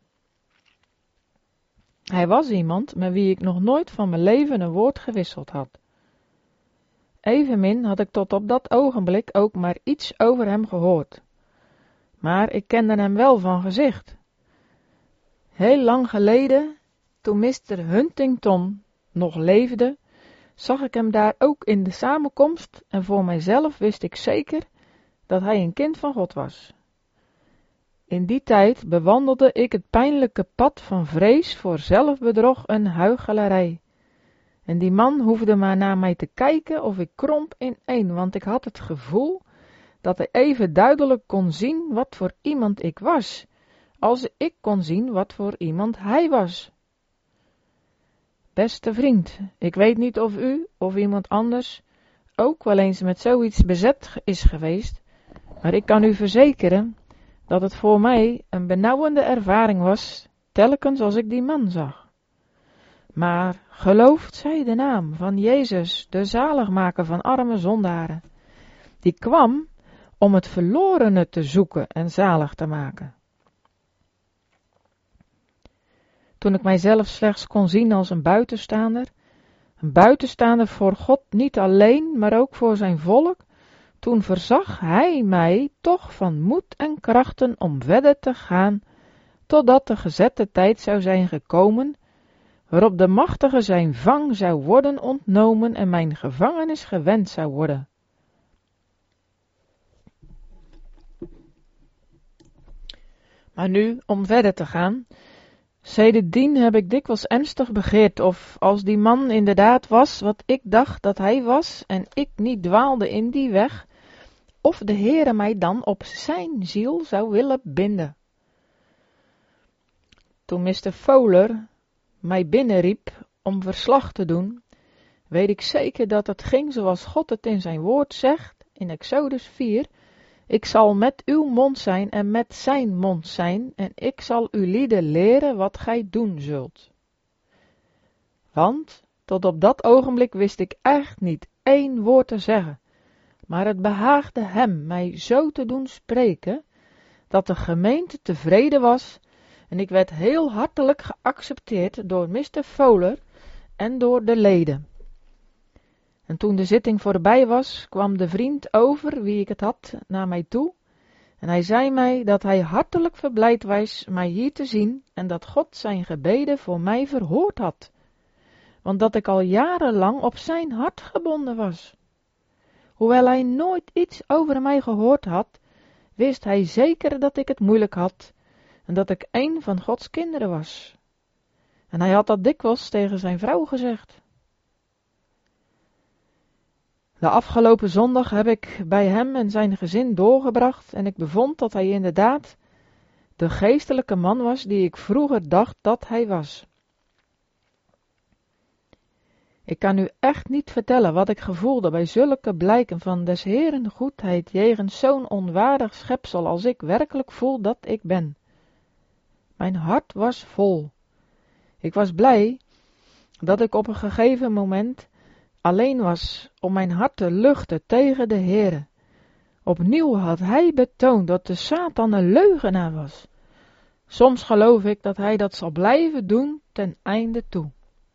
Hij was iemand met wie ik nog nooit van mijn leven een woord gewisseld had. Evenmin had ik tot op dat ogenblik ook maar iets over hem gehoord. Maar ik kende hem wel van gezicht. Heel lang geleden, toen Mr. Huntington nog leefde, zag ik hem daar ook in de samenkomst en voor mijzelf wist ik zeker dat hij een kind van God was. In die tijd bewandelde ik het pijnlijke pad van vrees voor zelfbedrog en huichelarij. En die man hoefde maar naar mij te kijken of ik kromp ineen, want ik had het gevoel dat hij even duidelijk kon zien wat voor iemand ik was, als ik kon zien wat voor iemand hij was. Beste vriend, ik weet niet of u of iemand anders ook wel eens met zoiets bezet is geweest, maar ik kan u verzekeren dat het voor mij een benauwende ervaring was, telkens als ik die man zag. Maar geloofd zij de naam van Jezus, de zaligmaker van arme zondaren, die kwam om het verlorene te zoeken en zalig te maken. Toen ik mijzelf slechts kon zien als een buitenstaander voor God niet alleen, maar ook voor zijn volk, toen verzag hij mij toch van moed en krachten om verder te gaan, totdat de gezette tijd zou zijn gekomen, waarop de machtige zijn vang zou worden ontnomen en mijn gevangenis gewend zou worden. Maar nu, om verder te gaan, sedertdien heb ik dikwijls ernstig begeerd of als die man inderdaad was wat ik dacht dat hij was en ik niet dwaalde in die weg, of de Heere mij dan op zijn ziel zou willen binden. Toen Mr. Fowler mij binnenriep om verslag te doen, weet ik zeker dat het ging zoals God het in zijn woord zegt in Exodus 4, ik zal met uw mond zijn en met zijn mond zijn en ik zal u lieden leren wat gij doen zult. Want tot op dat ogenblik wist ik echt niet één woord te zeggen, maar het behaagde hem mij zo te doen spreken, dat de gemeente tevreden was en ik werd heel hartelijk geaccepteerd door Mr. Fowler en door de leden. En toen de zitting voorbij was, kwam de vriend over wie ik het had naar mij toe En hij zei mij dat hij hartelijk verblijd was mij hier te zien en dat God zijn gebeden voor mij verhoord had, want dat ik al jarenlang op zijn hart gebonden was. Hoewel hij nooit iets over mij gehoord had, wist hij zeker dat ik het moeilijk had en dat ik een van Gods kinderen was. En hij had dat dikwijls tegen zijn vrouw gezegd. De afgelopen zondag heb ik bij hem en zijn gezin doorgebracht en ik bevond dat hij inderdaad de geestelijke man was die ik vroeger dacht dat hij was. Ik kan u echt niet vertellen wat ik gevoelde bij zulke blijken van des Heeren goedheid jegens zo'n onwaardig schepsel als ik werkelijk voel dat ik ben. Mijn hart was vol. Ik was blij dat ik op een gegeven moment alleen was om mijn hart te luchten tegen de Heere. Opnieuw had hij betoond dat de Satan een leugenaar was. Soms geloof ik dat hij dat zal blijven doen ten einde toe.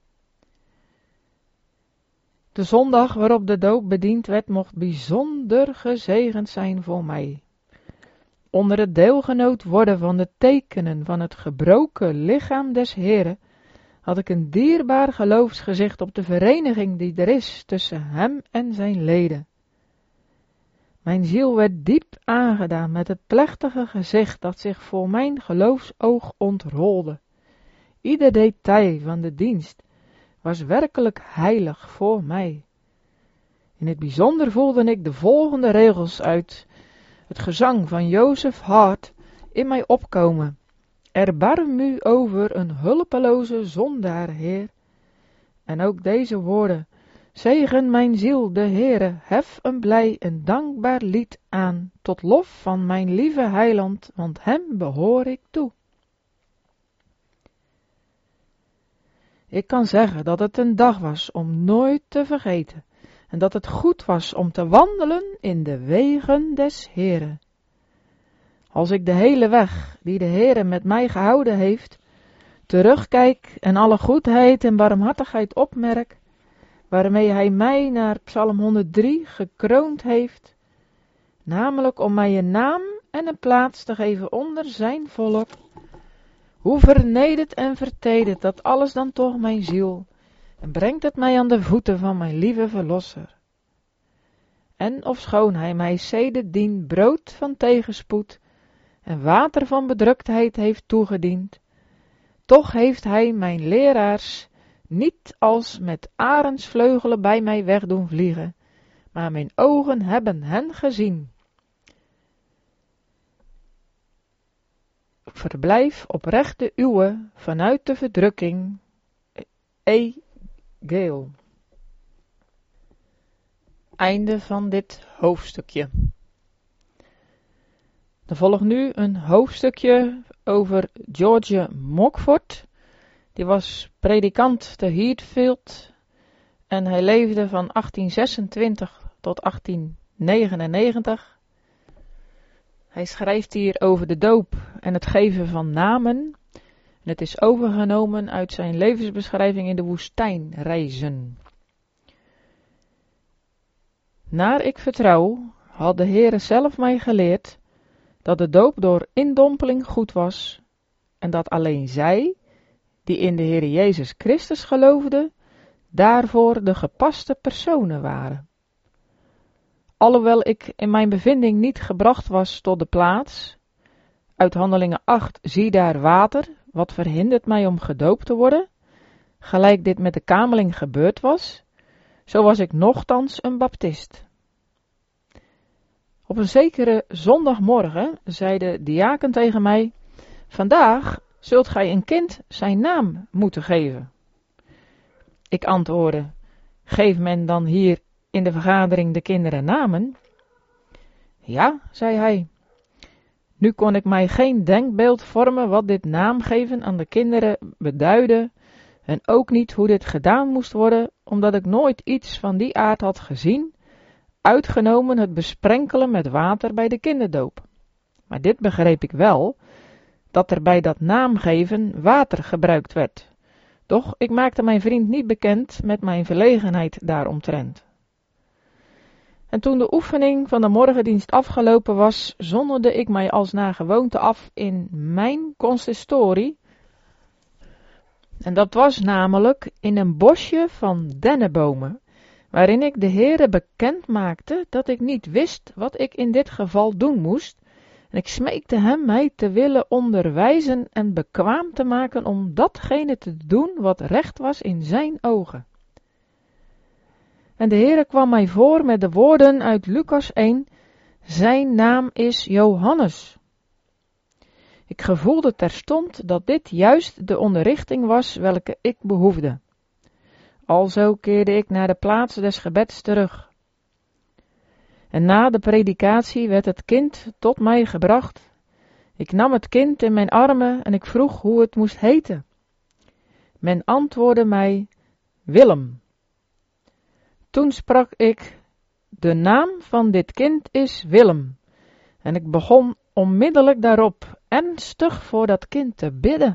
De zondag waarop de doop bediend werd, mocht bijzonder gezegend zijn voor mij. Onder het deelgenoot worden van de tekenen van het gebroken lichaam des Heren, had ik een dierbaar geloofsgezicht op de vereniging die er is tussen hem en zijn leden. Mijn ziel werd diep aangedaan met het plechtige gezicht dat zich voor mijn geloofsoog ontrolde. Ieder detail van de dienst was werkelijk heilig voor mij. In het bijzonder voelde ik de volgende regels uit het gezang van Joseph Hart in mij opkomen. Erbarm u over een hulpeloze zondaar, Heer. En ook deze woorden: zegen mijn ziel, de Heere, hef een blij en dankbaar lied aan, tot lof van mijn lieve heiland, want hem behoor ik toe. Ik kan zeggen dat het een dag was om nooit te vergeten, en dat het goed was om te wandelen in de wegen des Heeren. Als ik de hele weg die de Heere met mij gehouden heeft, terugkijk en alle goedheid en barmhartigheid opmerk, waarmee hij mij naar Psalm 103 gekroond heeft, namelijk om mij een naam en een plaats te geven onder zijn volk, hoe vernederd en vertederd dat alles dan toch mijn ziel, en brengt het mij aan de voeten van mijn lieve Verlosser. En ofschoon hij mij sedertdien brood van tegenspoed en water van bedruktheid heeft toegediend, toch heeft hij mijn leraars niet als met arendsvleugelen bij mij weg doen vliegen, maar mijn ogen hebben hen gezien. Verblijf oprecht de uwe vanuit de verdrukking. E. Gale. Einde van dit hoofdstukje. Er volgt nu een hoofdstukje over George Mockford. Die was predikant te Heathfield en hij leefde van 1826 tot 1899. Hij schrijft hier over de doop en het geven van namen. En het is overgenomen uit zijn levensbeschrijving in de woestijnreizen. Naar ik vertrouw, had de Heere zelf mij geleerd dat de doop door indompeling goed was en dat alleen zij, die in de Heere Jezus Christus geloofden, daarvoor de gepaste personen waren. Alhoewel ik in mijn bevinding niet gebracht was tot de plaats, uit Handelingen 8 zie daar water, wat verhindert mij om gedoopt te worden, gelijk dit met de kameling gebeurd was, zo was ik nochtans een baptist. Op een zekere zondagmorgen zei de diaken tegen mij: vandaag zult gij een kind zijn naam moeten geven. Ik antwoordde: geeft men dan hier in de vergadering de kinderen namen? Ja, zei hij. Nu kon ik mij geen denkbeeld vormen wat dit naamgeven aan de kinderen beduidde en ook niet hoe dit gedaan moest worden, omdat ik nooit iets van die aard had gezien, uitgenomen het besprenkelen met water bij de kinderdoop. Maar dit begreep ik wel, dat er bij dat naamgeven water gebruikt werd. Doch ik maakte mijn vriend niet bekend met mijn verlegenheid daaromtrent. En toen de oefening van de morgendienst afgelopen was, zonderde ik mij als naar gewoonte af in mijn consistorie. En dat was namelijk in een bosje van dennenbomen, waarin ik de Heere bekend maakte dat ik niet wist wat ik in dit geval doen moest. En ik smeekte hem mij te willen onderwijzen en bekwaam te maken om datgene te doen wat recht was in zijn ogen. En de Heere kwam mij voor met de woorden uit Lucas 1, zijn naam is Johannes. Ik gevoelde terstond dat dit juist de onderrichting was welke ik behoefde. Alzo keerde ik naar de plaats des gebeds terug. En na de predikatie werd het kind tot mij gebracht. Ik nam het kind in mijn armen en ik vroeg hoe het moest heten. Men antwoordde mij, Willem. Toen sprak ik, de naam van dit kind is Willem. En ik begon onmiddellijk daarop ernstig voor dat kind te bidden.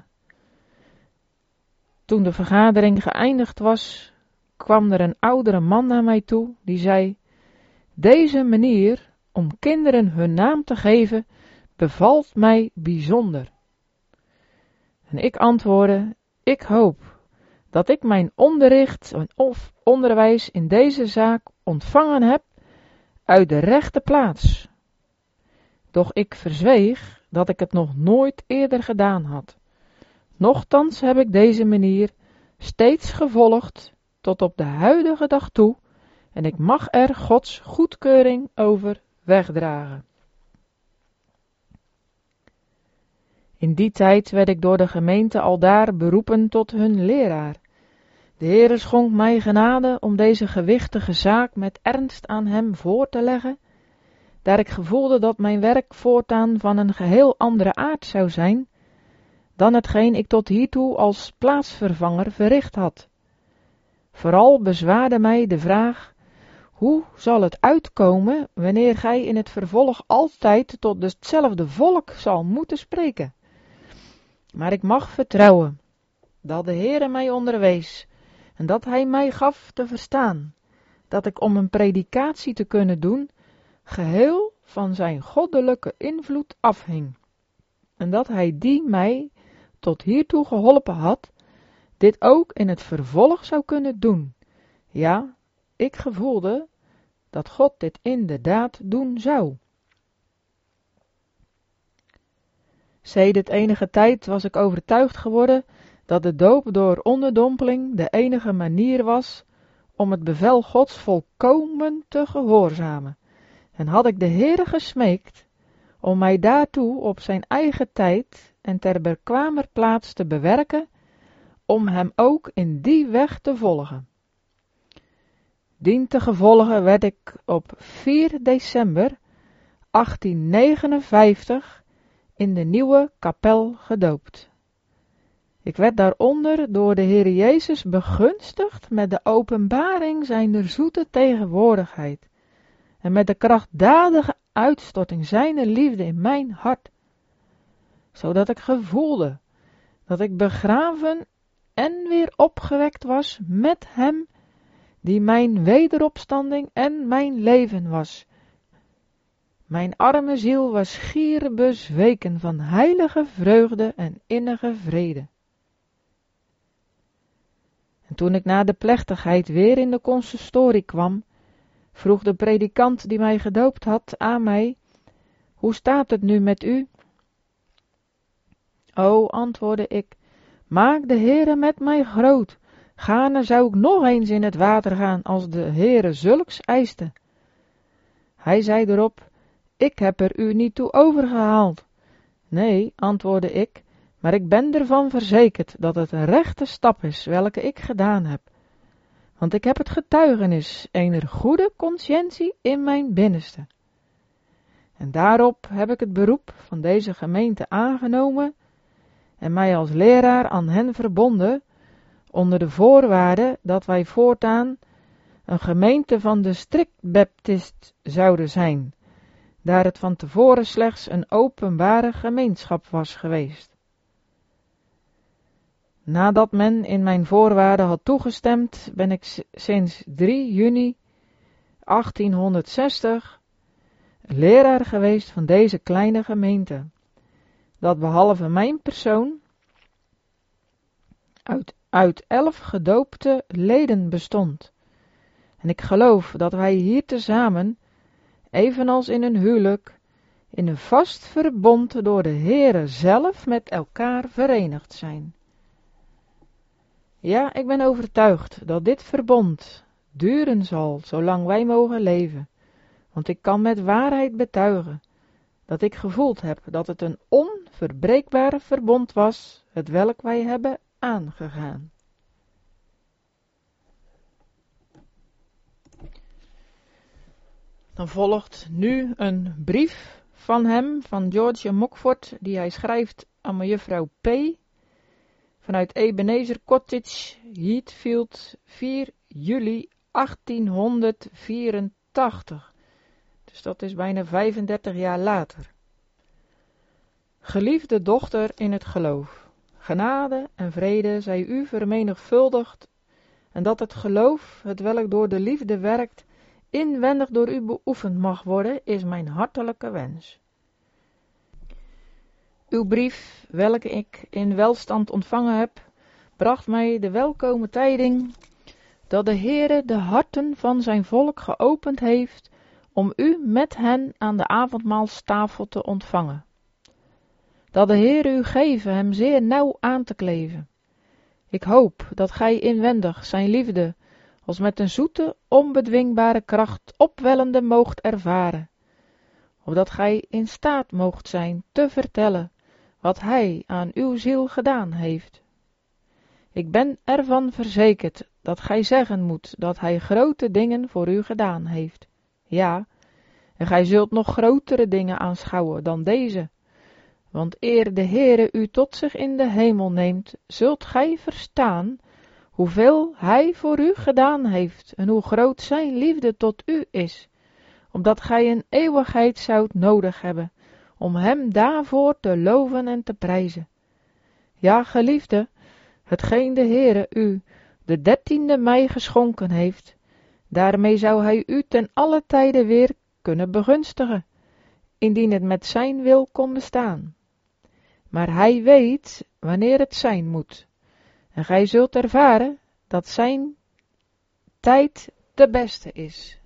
Toen de vergadering geëindigd was, kwam er een oudere man naar mij toe, die zei, deze manier om kinderen hun naam te geven, bevalt mij bijzonder. En ik antwoordde, ik hoop dat ik mijn onderricht of onderwijs in deze zaak ontvangen heb uit de rechte plaats. Doch ik verzweeg dat ik het nog nooit eerder gedaan had. Nochtans heb ik deze manier steeds gevolgd tot op de huidige dag toe en ik mag er Gods goedkeuring over wegdragen. In die tijd werd ik door de gemeente aldaar beroepen tot hun leraar. De Heere schonk mij genade om deze gewichtige zaak met ernst aan hem voor te leggen, daar ik gevoelde dat mijn werk voortaan van een geheel andere aard zou zijn, dan hetgeen ik tot hiertoe als plaatsvervanger verricht had. Vooral bezwaarde mij de vraag, hoe zal het uitkomen wanneer gij in het vervolg altijd tot hetzelfde volk zal moeten spreken? Maar ik mag vertrouwen dat de Heere mij onderwees en dat hij mij gaf te verstaan dat ik om een predikatie te kunnen doen geheel van zijn goddelijke invloed afhing en dat hij die mij tot hiertoe geholpen had, dit ook in het vervolg zou kunnen doen. Ja, ik gevoelde dat God dit inderdaad doen zou. Sedert enige tijd was ik overtuigd geworden dat de doop door onderdompeling de enige manier was om het bevel Gods volkomen te gehoorzamen. En had ik de Heere gesmeekt om mij daartoe op zijn eigen tijd en ter bekwamer plaats te bewerken, om hem ook in die weg te volgen. Dientengevolge werd ik op 4 december 1859 in de nieuwe kapel gedoopt. Ik werd daaronder door de Heer Jezus begunstigd met de openbaring zijner zoete tegenwoordigheid en met de krachtdadige uitstorting zijner liefde in mijn hart, zodat ik gevoelde dat ik begraven en weer opgewekt was met hem, die mijn wederopstanding en mijn leven was. Mijn arme ziel was schier bezweken van heilige vreugde en innige vrede. En toen ik na de plechtigheid weer in de consistorie kwam, vroeg de predikant die mij gedoopt had aan mij, hoe staat het nu met u? O, antwoordde ik, maak de Heere met mij groot. Gaarne zou ik nog eens in het water gaan, als de Heere zulks eiste. Hij zei erop, ik heb er u niet toe overgehaald. Nee, antwoordde ik, maar ik ben ervan verzekerd dat het een rechte stap is, welke ik gedaan heb. Want ik heb het getuigenis ener goede consciëntie in mijn binnenste. En daarop heb ik het beroep van deze gemeente aangenomen en mij als leraar aan hen verbonden, onder de voorwaarde dat wij voortaan een gemeente van de strikt-baptist zouden zijn, daar het van tevoren slechts een openbare gemeenschap was geweest. Nadat men in mijn voorwaarden had toegestemd, ben ik sinds 3 juni 1860 leraar geweest van deze kleine gemeente, dat behalve mijn persoon uit 11 gedoopte leden bestond. En ik geloof dat wij hier tezamen, evenals in een huwelijk, in een vast verbond door de Heere zelf met elkaar verenigd zijn. Ja, ik ben overtuigd dat dit verbond duren zal, zolang wij mogen leven, want ik kan met waarheid betuigen dat ik gevoeld heb dat het een onverbreekbare verbond was, hetwelk wij hebben aangegaan. Dan volgt nu een brief van hem, van George Mockford, die hij schrijft aan mejuffrouw P. vanuit Ebenezer Cottage, Heathfield, 4 juli 1884. Dus dat is bijna 35 jaar later. Geliefde dochter in het geloof, genade en vrede zij u vermenigvuldigd, en dat het geloof, hetwelk door de liefde werkt, inwendig door u beoefend mag worden, is mijn hartelijke wens. Uw brief, welke ik in welstand ontvangen heb, bracht mij de welkome tijding dat de Heere de harten van zijn volk geopend heeft om u met hen aan de avondmaalstafel te ontvangen. Dat de Heere u geven hem zeer nauw aan te kleven. Ik hoop dat gij inwendig zijn liefde als met een zoete, onbedwingbare kracht opwellende moogt ervaren, opdat gij in staat moogt zijn te vertellen wat hij aan uw ziel gedaan heeft. Ik ben ervan verzekerd dat gij zeggen moet dat hij grote dingen voor u gedaan heeft. Ja, en gij zult nog grotere dingen aanschouwen dan deze. Want eer de Heere u tot zich in de hemel neemt, zult gij verstaan hoeveel hij voor u gedaan heeft en hoe groot zijn liefde tot u is, omdat gij een eeuwigheid zoudt nodig hebben om hem daarvoor te loven en te prijzen. Ja, geliefde, hetgeen de Heere u de 13e mei geschonken heeft, daarmee zou hij u ten alle tijde weer kunnen begunstigen, indien het met zijn wil kon bestaan. Maar hij weet wanneer het zijn moet, en gij zult ervaren dat zijn tijd de beste is.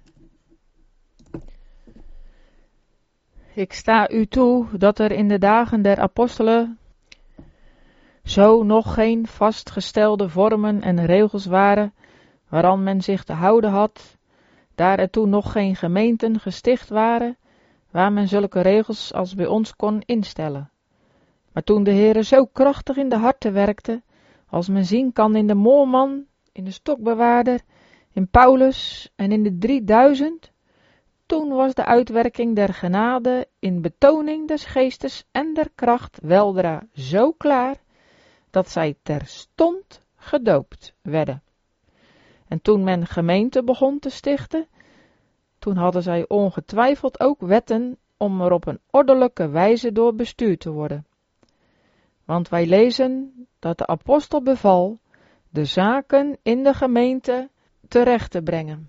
Ik sta u toe dat er in de dagen der apostelen zo nog geen vastgestelde vormen en regels waren waaraan men zich te houden had, daar er toen nog geen gemeenten gesticht waren waar men zulke regels als bij ons kon instellen. Maar toen de Heere zo krachtig in de harten werkte, als men zien kan in de moorman, in de stokbewaarder, in Paulus en in de 3000, toen was de uitwerking der genade in betoning des geestes en der kracht weldra zo klaar, dat zij terstond gedoopt werden. En toen men gemeente begon te stichten, toen hadden zij ongetwijfeld ook wetten om er op een ordelijke wijze door bestuurd te worden. Want wij lezen dat de apostel beval de zaken in de gemeente terecht te brengen.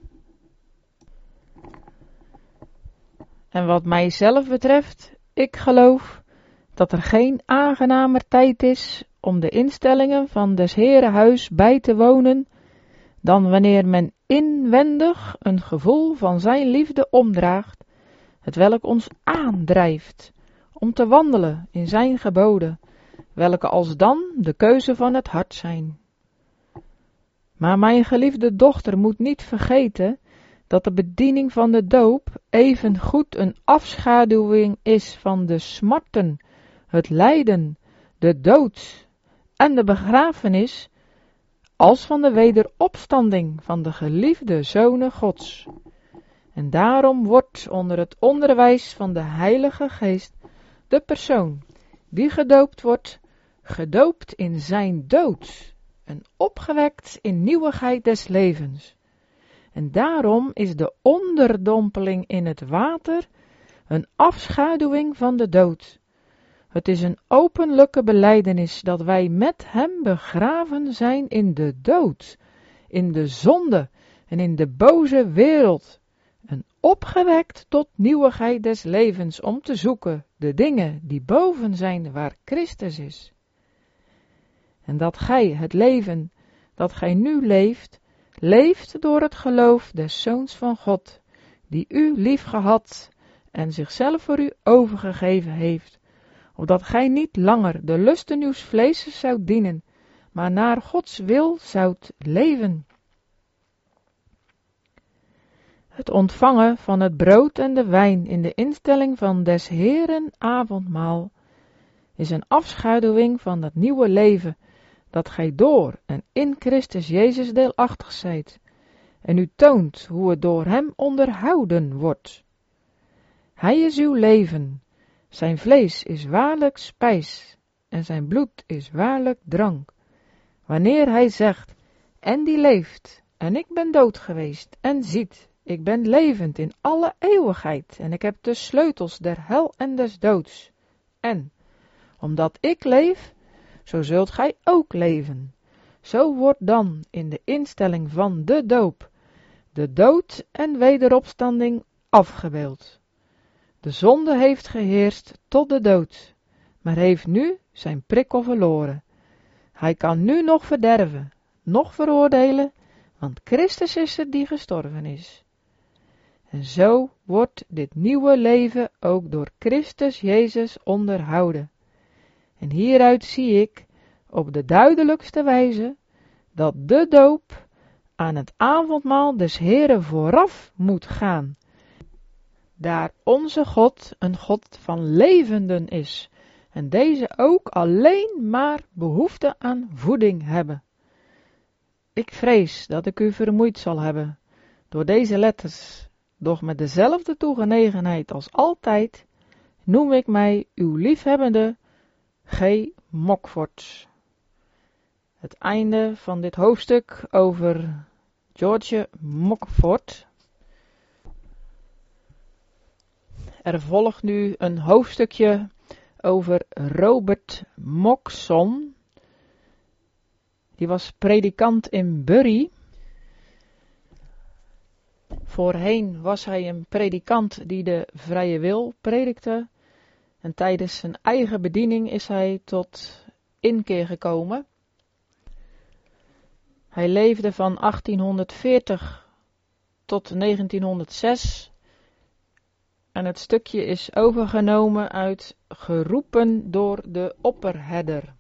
En wat mijzelf betreft, ik geloof dat er geen aangenamer tijd is om de instellingen van des Heeren huis bij te wonen, dan wanneer men inwendig een gevoel van zijn liefde omdraagt, hetwelk ons aandrijft om te wandelen in zijn geboden, welke alsdan de keuze van het hart zijn. Maar mijn geliefde dochter moet niet vergeten dat de bediening van de doop even goed een afschaduwing is van de smarten, het lijden, de dood en de begrafenis, als van de wederopstanding van de geliefde zonen Gods. En daarom wordt onder het onderwijs van de Heilige Geest de persoon die gedoopt wordt, gedoopt in zijn dood en opgewekt in nieuwigheid des levens. En daarom is de onderdompeling in het water een afschaduwing van de dood. Het is een openlijke belijdenis dat wij met hem begraven zijn in de dood, in de zonde en in de boze wereld, en opgewekt tot nieuwigheid des levens om te zoeken de dingen die boven zijn waar Christus is. En dat gij het leven dat gij nu leeft, leeft door het geloof des Zoons van God, die u lief gehad en zichzelf voor u overgegeven heeft, opdat gij niet langer de lusten uws vleeses zoudt dienen, maar naar Gods wil zoudt leven. Het ontvangen van het brood en de wijn in de instelling van des Heeren avondmaal is een afschaduwing van dat nieuwe leven dat gij door en in Christus Jezus deelachtig zijt, en u toont hoe het door hem onderhouden wordt. Hij is uw leven, zijn vlees is waarlijk spijs, en zijn bloed is waarlijk drank. Wanneer hij zegt, en die leeft, en ik ben dood geweest, en ziet, ik ben levend in alle eeuwigheid, en ik heb de sleutels der hel en des doods. En, omdat ik leef, zo zult gij ook leven. Zo wordt dan in de instelling van de doop de dood en wederopstanding afgebeeld. De zonde heeft geheerst tot de dood, maar heeft nu zijn prikkel verloren. Hij kan nu nog verderven, nog veroordelen, want Christus is het die gestorven is. En zo wordt dit nieuwe leven ook door Christus Jezus onderhouden. En hieruit zie ik op de duidelijkste wijze dat de doop aan het avondmaal des Heeren vooraf moet gaan, daar onze God een God van levenden is, en deze ook alleen maar behoefte aan voeding hebben. Ik vrees dat ik u vermoeid zal hebben door deze letters, doch met dezelfde toegenegenheid als altijd noem ik mij uw liefhebbende G. Mockford. Het einde van dit hoofdstuk over George Mockford. Er volgt nu een hoofdstukje over Robert Moxon. Die was predikant in Bury. Voorheen was hij een predikant die de vrije wil predikte. En tijdens zijn eigen bediening is hij tot inkeer gekomen. Hij leefde van 1840 tot 1906. En het stukje is overgenomen uit Geroepen door de opperherder.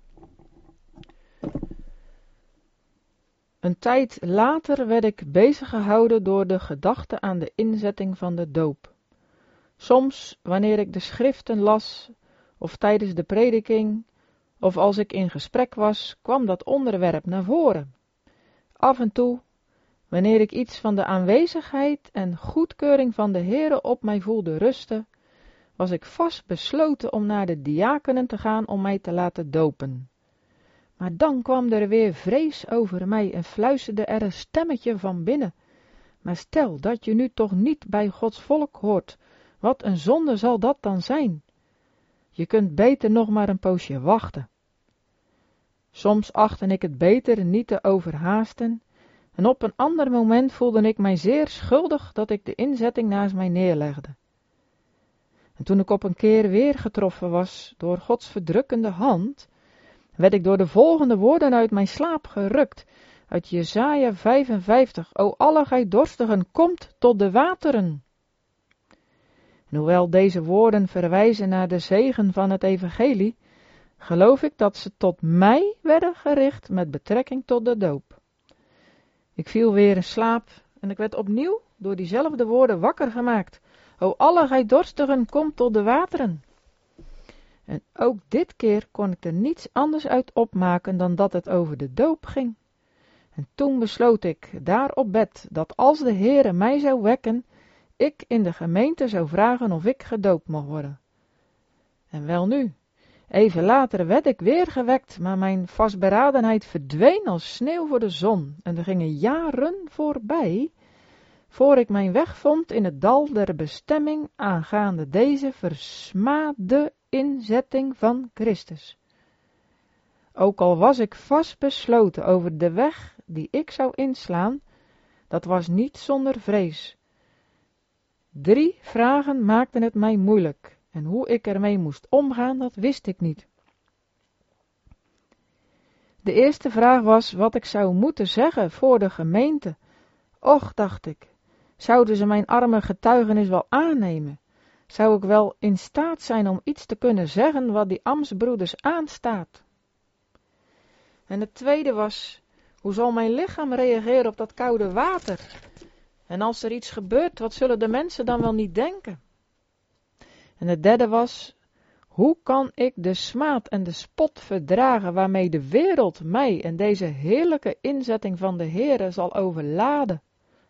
Een tijd later werd ik bezig gehouden door de gedachte aan de inzetting van de doop. Soms, wanneer ik de schriften las, of tijdens de prediking, of als ik in gesprek was, kwam dat onderwerp naar voren. Af en toe, wanneer ik iets van de aanwezigheid en goedkeuring van de Heere op mij voelde rusten, was ik vast besloten om naar de diakenen te gaan om mij te laten dopen. Maar dan kwam er weer vrees over mij en fluisterde er een stemmetje van binnen. Maar stel dat je nu toch niet bij Gods volk hoort, wat een zonde zal dat dan zijn? Je kunt beter nog maar een poosje wachten. Soms achtte ik het beter niet te overhaasten, en op een ander moment voelde ik mij zeer schuldig dat ik de inzetting naast mij neerlegde. En toen ik op een keer weer getroffen was door Gods verdrukkende hand, werd ik door de volgende woorden uit mijn slaap gerukt, uit Jesaja 55, O alle gij dorstigen, komt tot de wateren. En hoewel deze woorden verwijzen naar de zegen van het evangelie, geloof ik dat ze tot mij werden gericht met betrekking tot de doop. Ik viel weer in slaap en ik werd opnieuw door diezelfde woorden wakker gemaakt. O alle gij dorstigen, komt tot de wateren. En ook dit keer kon ik er niets anders uit opmaken dan dat het over de doop ging. En toen besloot ik daar op bed dat als de Heere mij zou wekken, ik in de gemeente zou vragen of ik gedoopt mocht worden. En welnu, even later werd ik weer gewekt, maar mijn vastberadenheid verdween als sneeuw voor de zon. En er gingen jaren voorbij, voor ik mijn weg vond in het dal der bestemming aangaande deze versmade inzetting van Christus. Ook al was ik vast besloten over de weg die ik zou inslaan, dat was niet zonder vrees. 3 vragen maakten het mij moeilijk en hoe ik ermee moest omgaan, dat wist ik niet. De eerste vraag was wat ik zou moeten zeggen voor de gemeente. Och, dacht ik, zouden ze mijn arme getuigenis wel aannemen? Zou ik wel in staat zijn om iets te kunnen zeggen wat die ambtsbroeders aanstaat? En het tweede was, hoe zal mijn lichaam reageren op dat koude water? En als er iets gebeurt, wat zullen de mensen dan wel niet denken? En het derde was, hoe kan ik de smaad en de spot verdragen waarmee de wereld mij en deze heerlijke inzetting van de Heere zal overladen?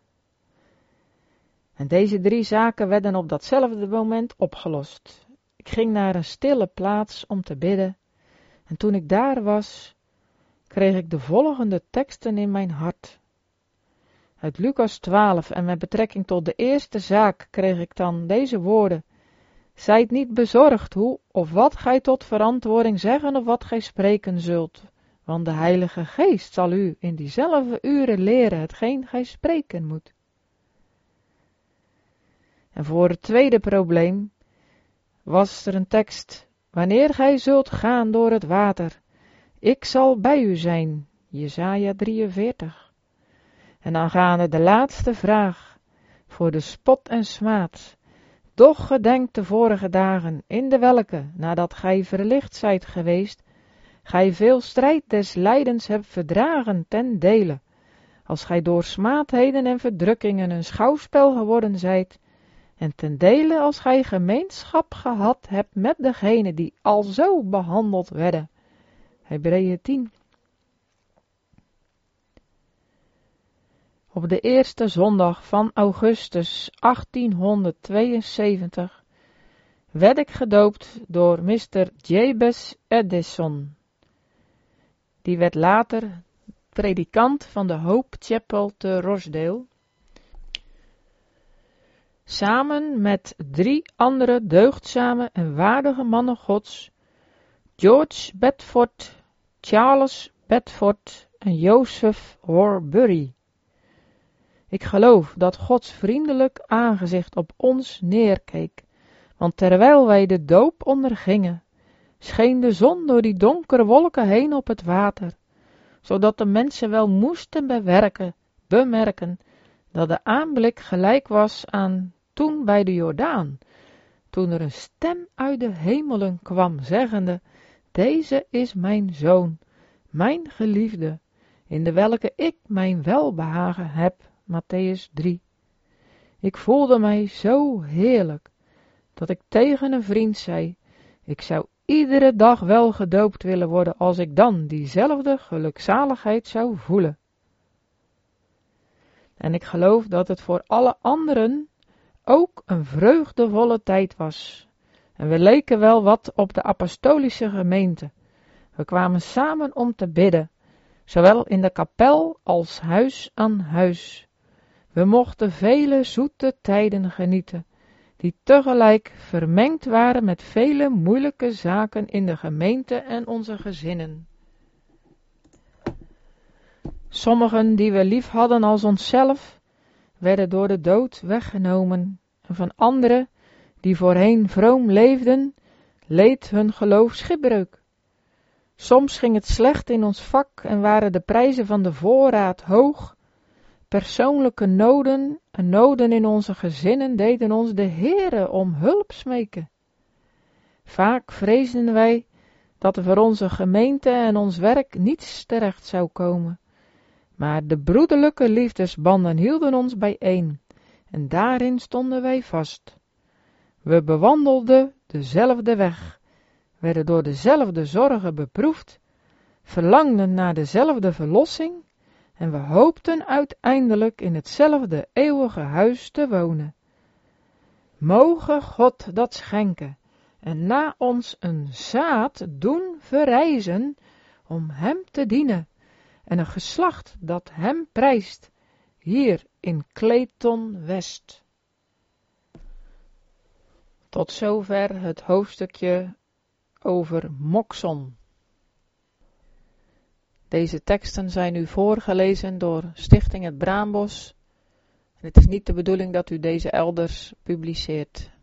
En deze 3 zaken werden op datzelfde moment opgelost. Ik ging naar een stille plaats om te bidden. En toen ik daar was, kreeg ik de volgende teksten in mijn hart. Uit Lucas 12 en met betrekking tot de eerste zaak kreeg ik dan deze woorden. Zijt niet bezorgd hoe of wat gij tot verantwoording zeggen of wat gij spreken zult. Want de Heilige Geest zal u in diezelfde uren leren hetgeen gij spreken moet. En voor het tweede probleem was er een tekst. Wanneer gij zult gaan door het water, ik zal bij u zijn. Jesaja 43. En aangaande de laatste vraag, voor de spot en smaad. Doch gedenk de vorige dagen, in de welke, nadat gij verlicht zijt geweest, gij veel strijd des lijdens hebt verdragen ten dele. Als gij door smaadheden en verdrukkingen een schouwspel geworden zijt, en ten dele als gij gemeenschap gehad hebt met degenen die alzo behandeld werden. Hebreeën 10. Op de eerste zondag van augustus 1872 werd ik gedoopt door Mr. Jabez Edison. Die werd later predikant van de Hope Chapel te Rochdale. Samen met 3 andere deugdzame en waardige mannen Gods, George Bedford, Charles Bedford en Joseph Horbury. Ik geloof dat Gods vriendelijk aangezicht op ons neerkeek, want terwijl wij de doop ondergingen, scheen de zon door die donkere wolken heen op het water, zodat de mensen wel moesten bemerken dat de aanblik gelijk was aan toen bij de Jordaan, toen er een stem uit de hemelen kwam, zeggende, deze is mijn zoon, mijn geliefde, in de welke ik mijn welbehagen heb. Mattheüs 3. Ik voelde mij zo heerlijk, dat ik tegen een vriend zei, ik zou iedere dag wel gedoopt willen worden, als ik dan diezelfde gelukzaligheid zou voelen. En ik geloof dat het voor alle anderen ook een vreugdevolle tijd was. En we leken wel wat op de apostolische gemeente. We kwamen samen om te bidden, zowel in de kapel als huis aan huis. We mochten vele zoete tijden genieten, die tegelijk vermengd waren met vele moeilijke zaken in de gemeente en onze gezinnen. Sommigen die we lief hadden als onszelf, werden door de dood weggenomen, en van anderen, die voorheen vroom leefden, leed hun geloof schipbreuk. Soms ging het slecht in ons vak en waren de prijzen van de voorraad hoog. Persoonlijke noden en noden in onze gezinnen deden ons de Heere om hulp smeken. Vaak vreesden wij dat er voor onze gemeente en ons werk niets terecht zou komen. Maar de broederlijke liefdesbanden hielden ons bijeen en daarin stonden wij vast. We bewandelden dezelfde weg, werden door dezelfde zorgen beproefd, verlangden naar dezelfde verlossing en we hoopten uiteindelijk in hetzelfde eeuwige huis te wonen. Moge God dat schenken en na ons een zaad doen verrijzen om hem te dienen en een geslacht dat hem prijst, hier in Clayton West. Tot zover het hoofdstukje over Moxon. Deze teksten zijn u voorgelezen door Stichting Het Braambos Het is niet de bedoeling dat u deze elders publiceert.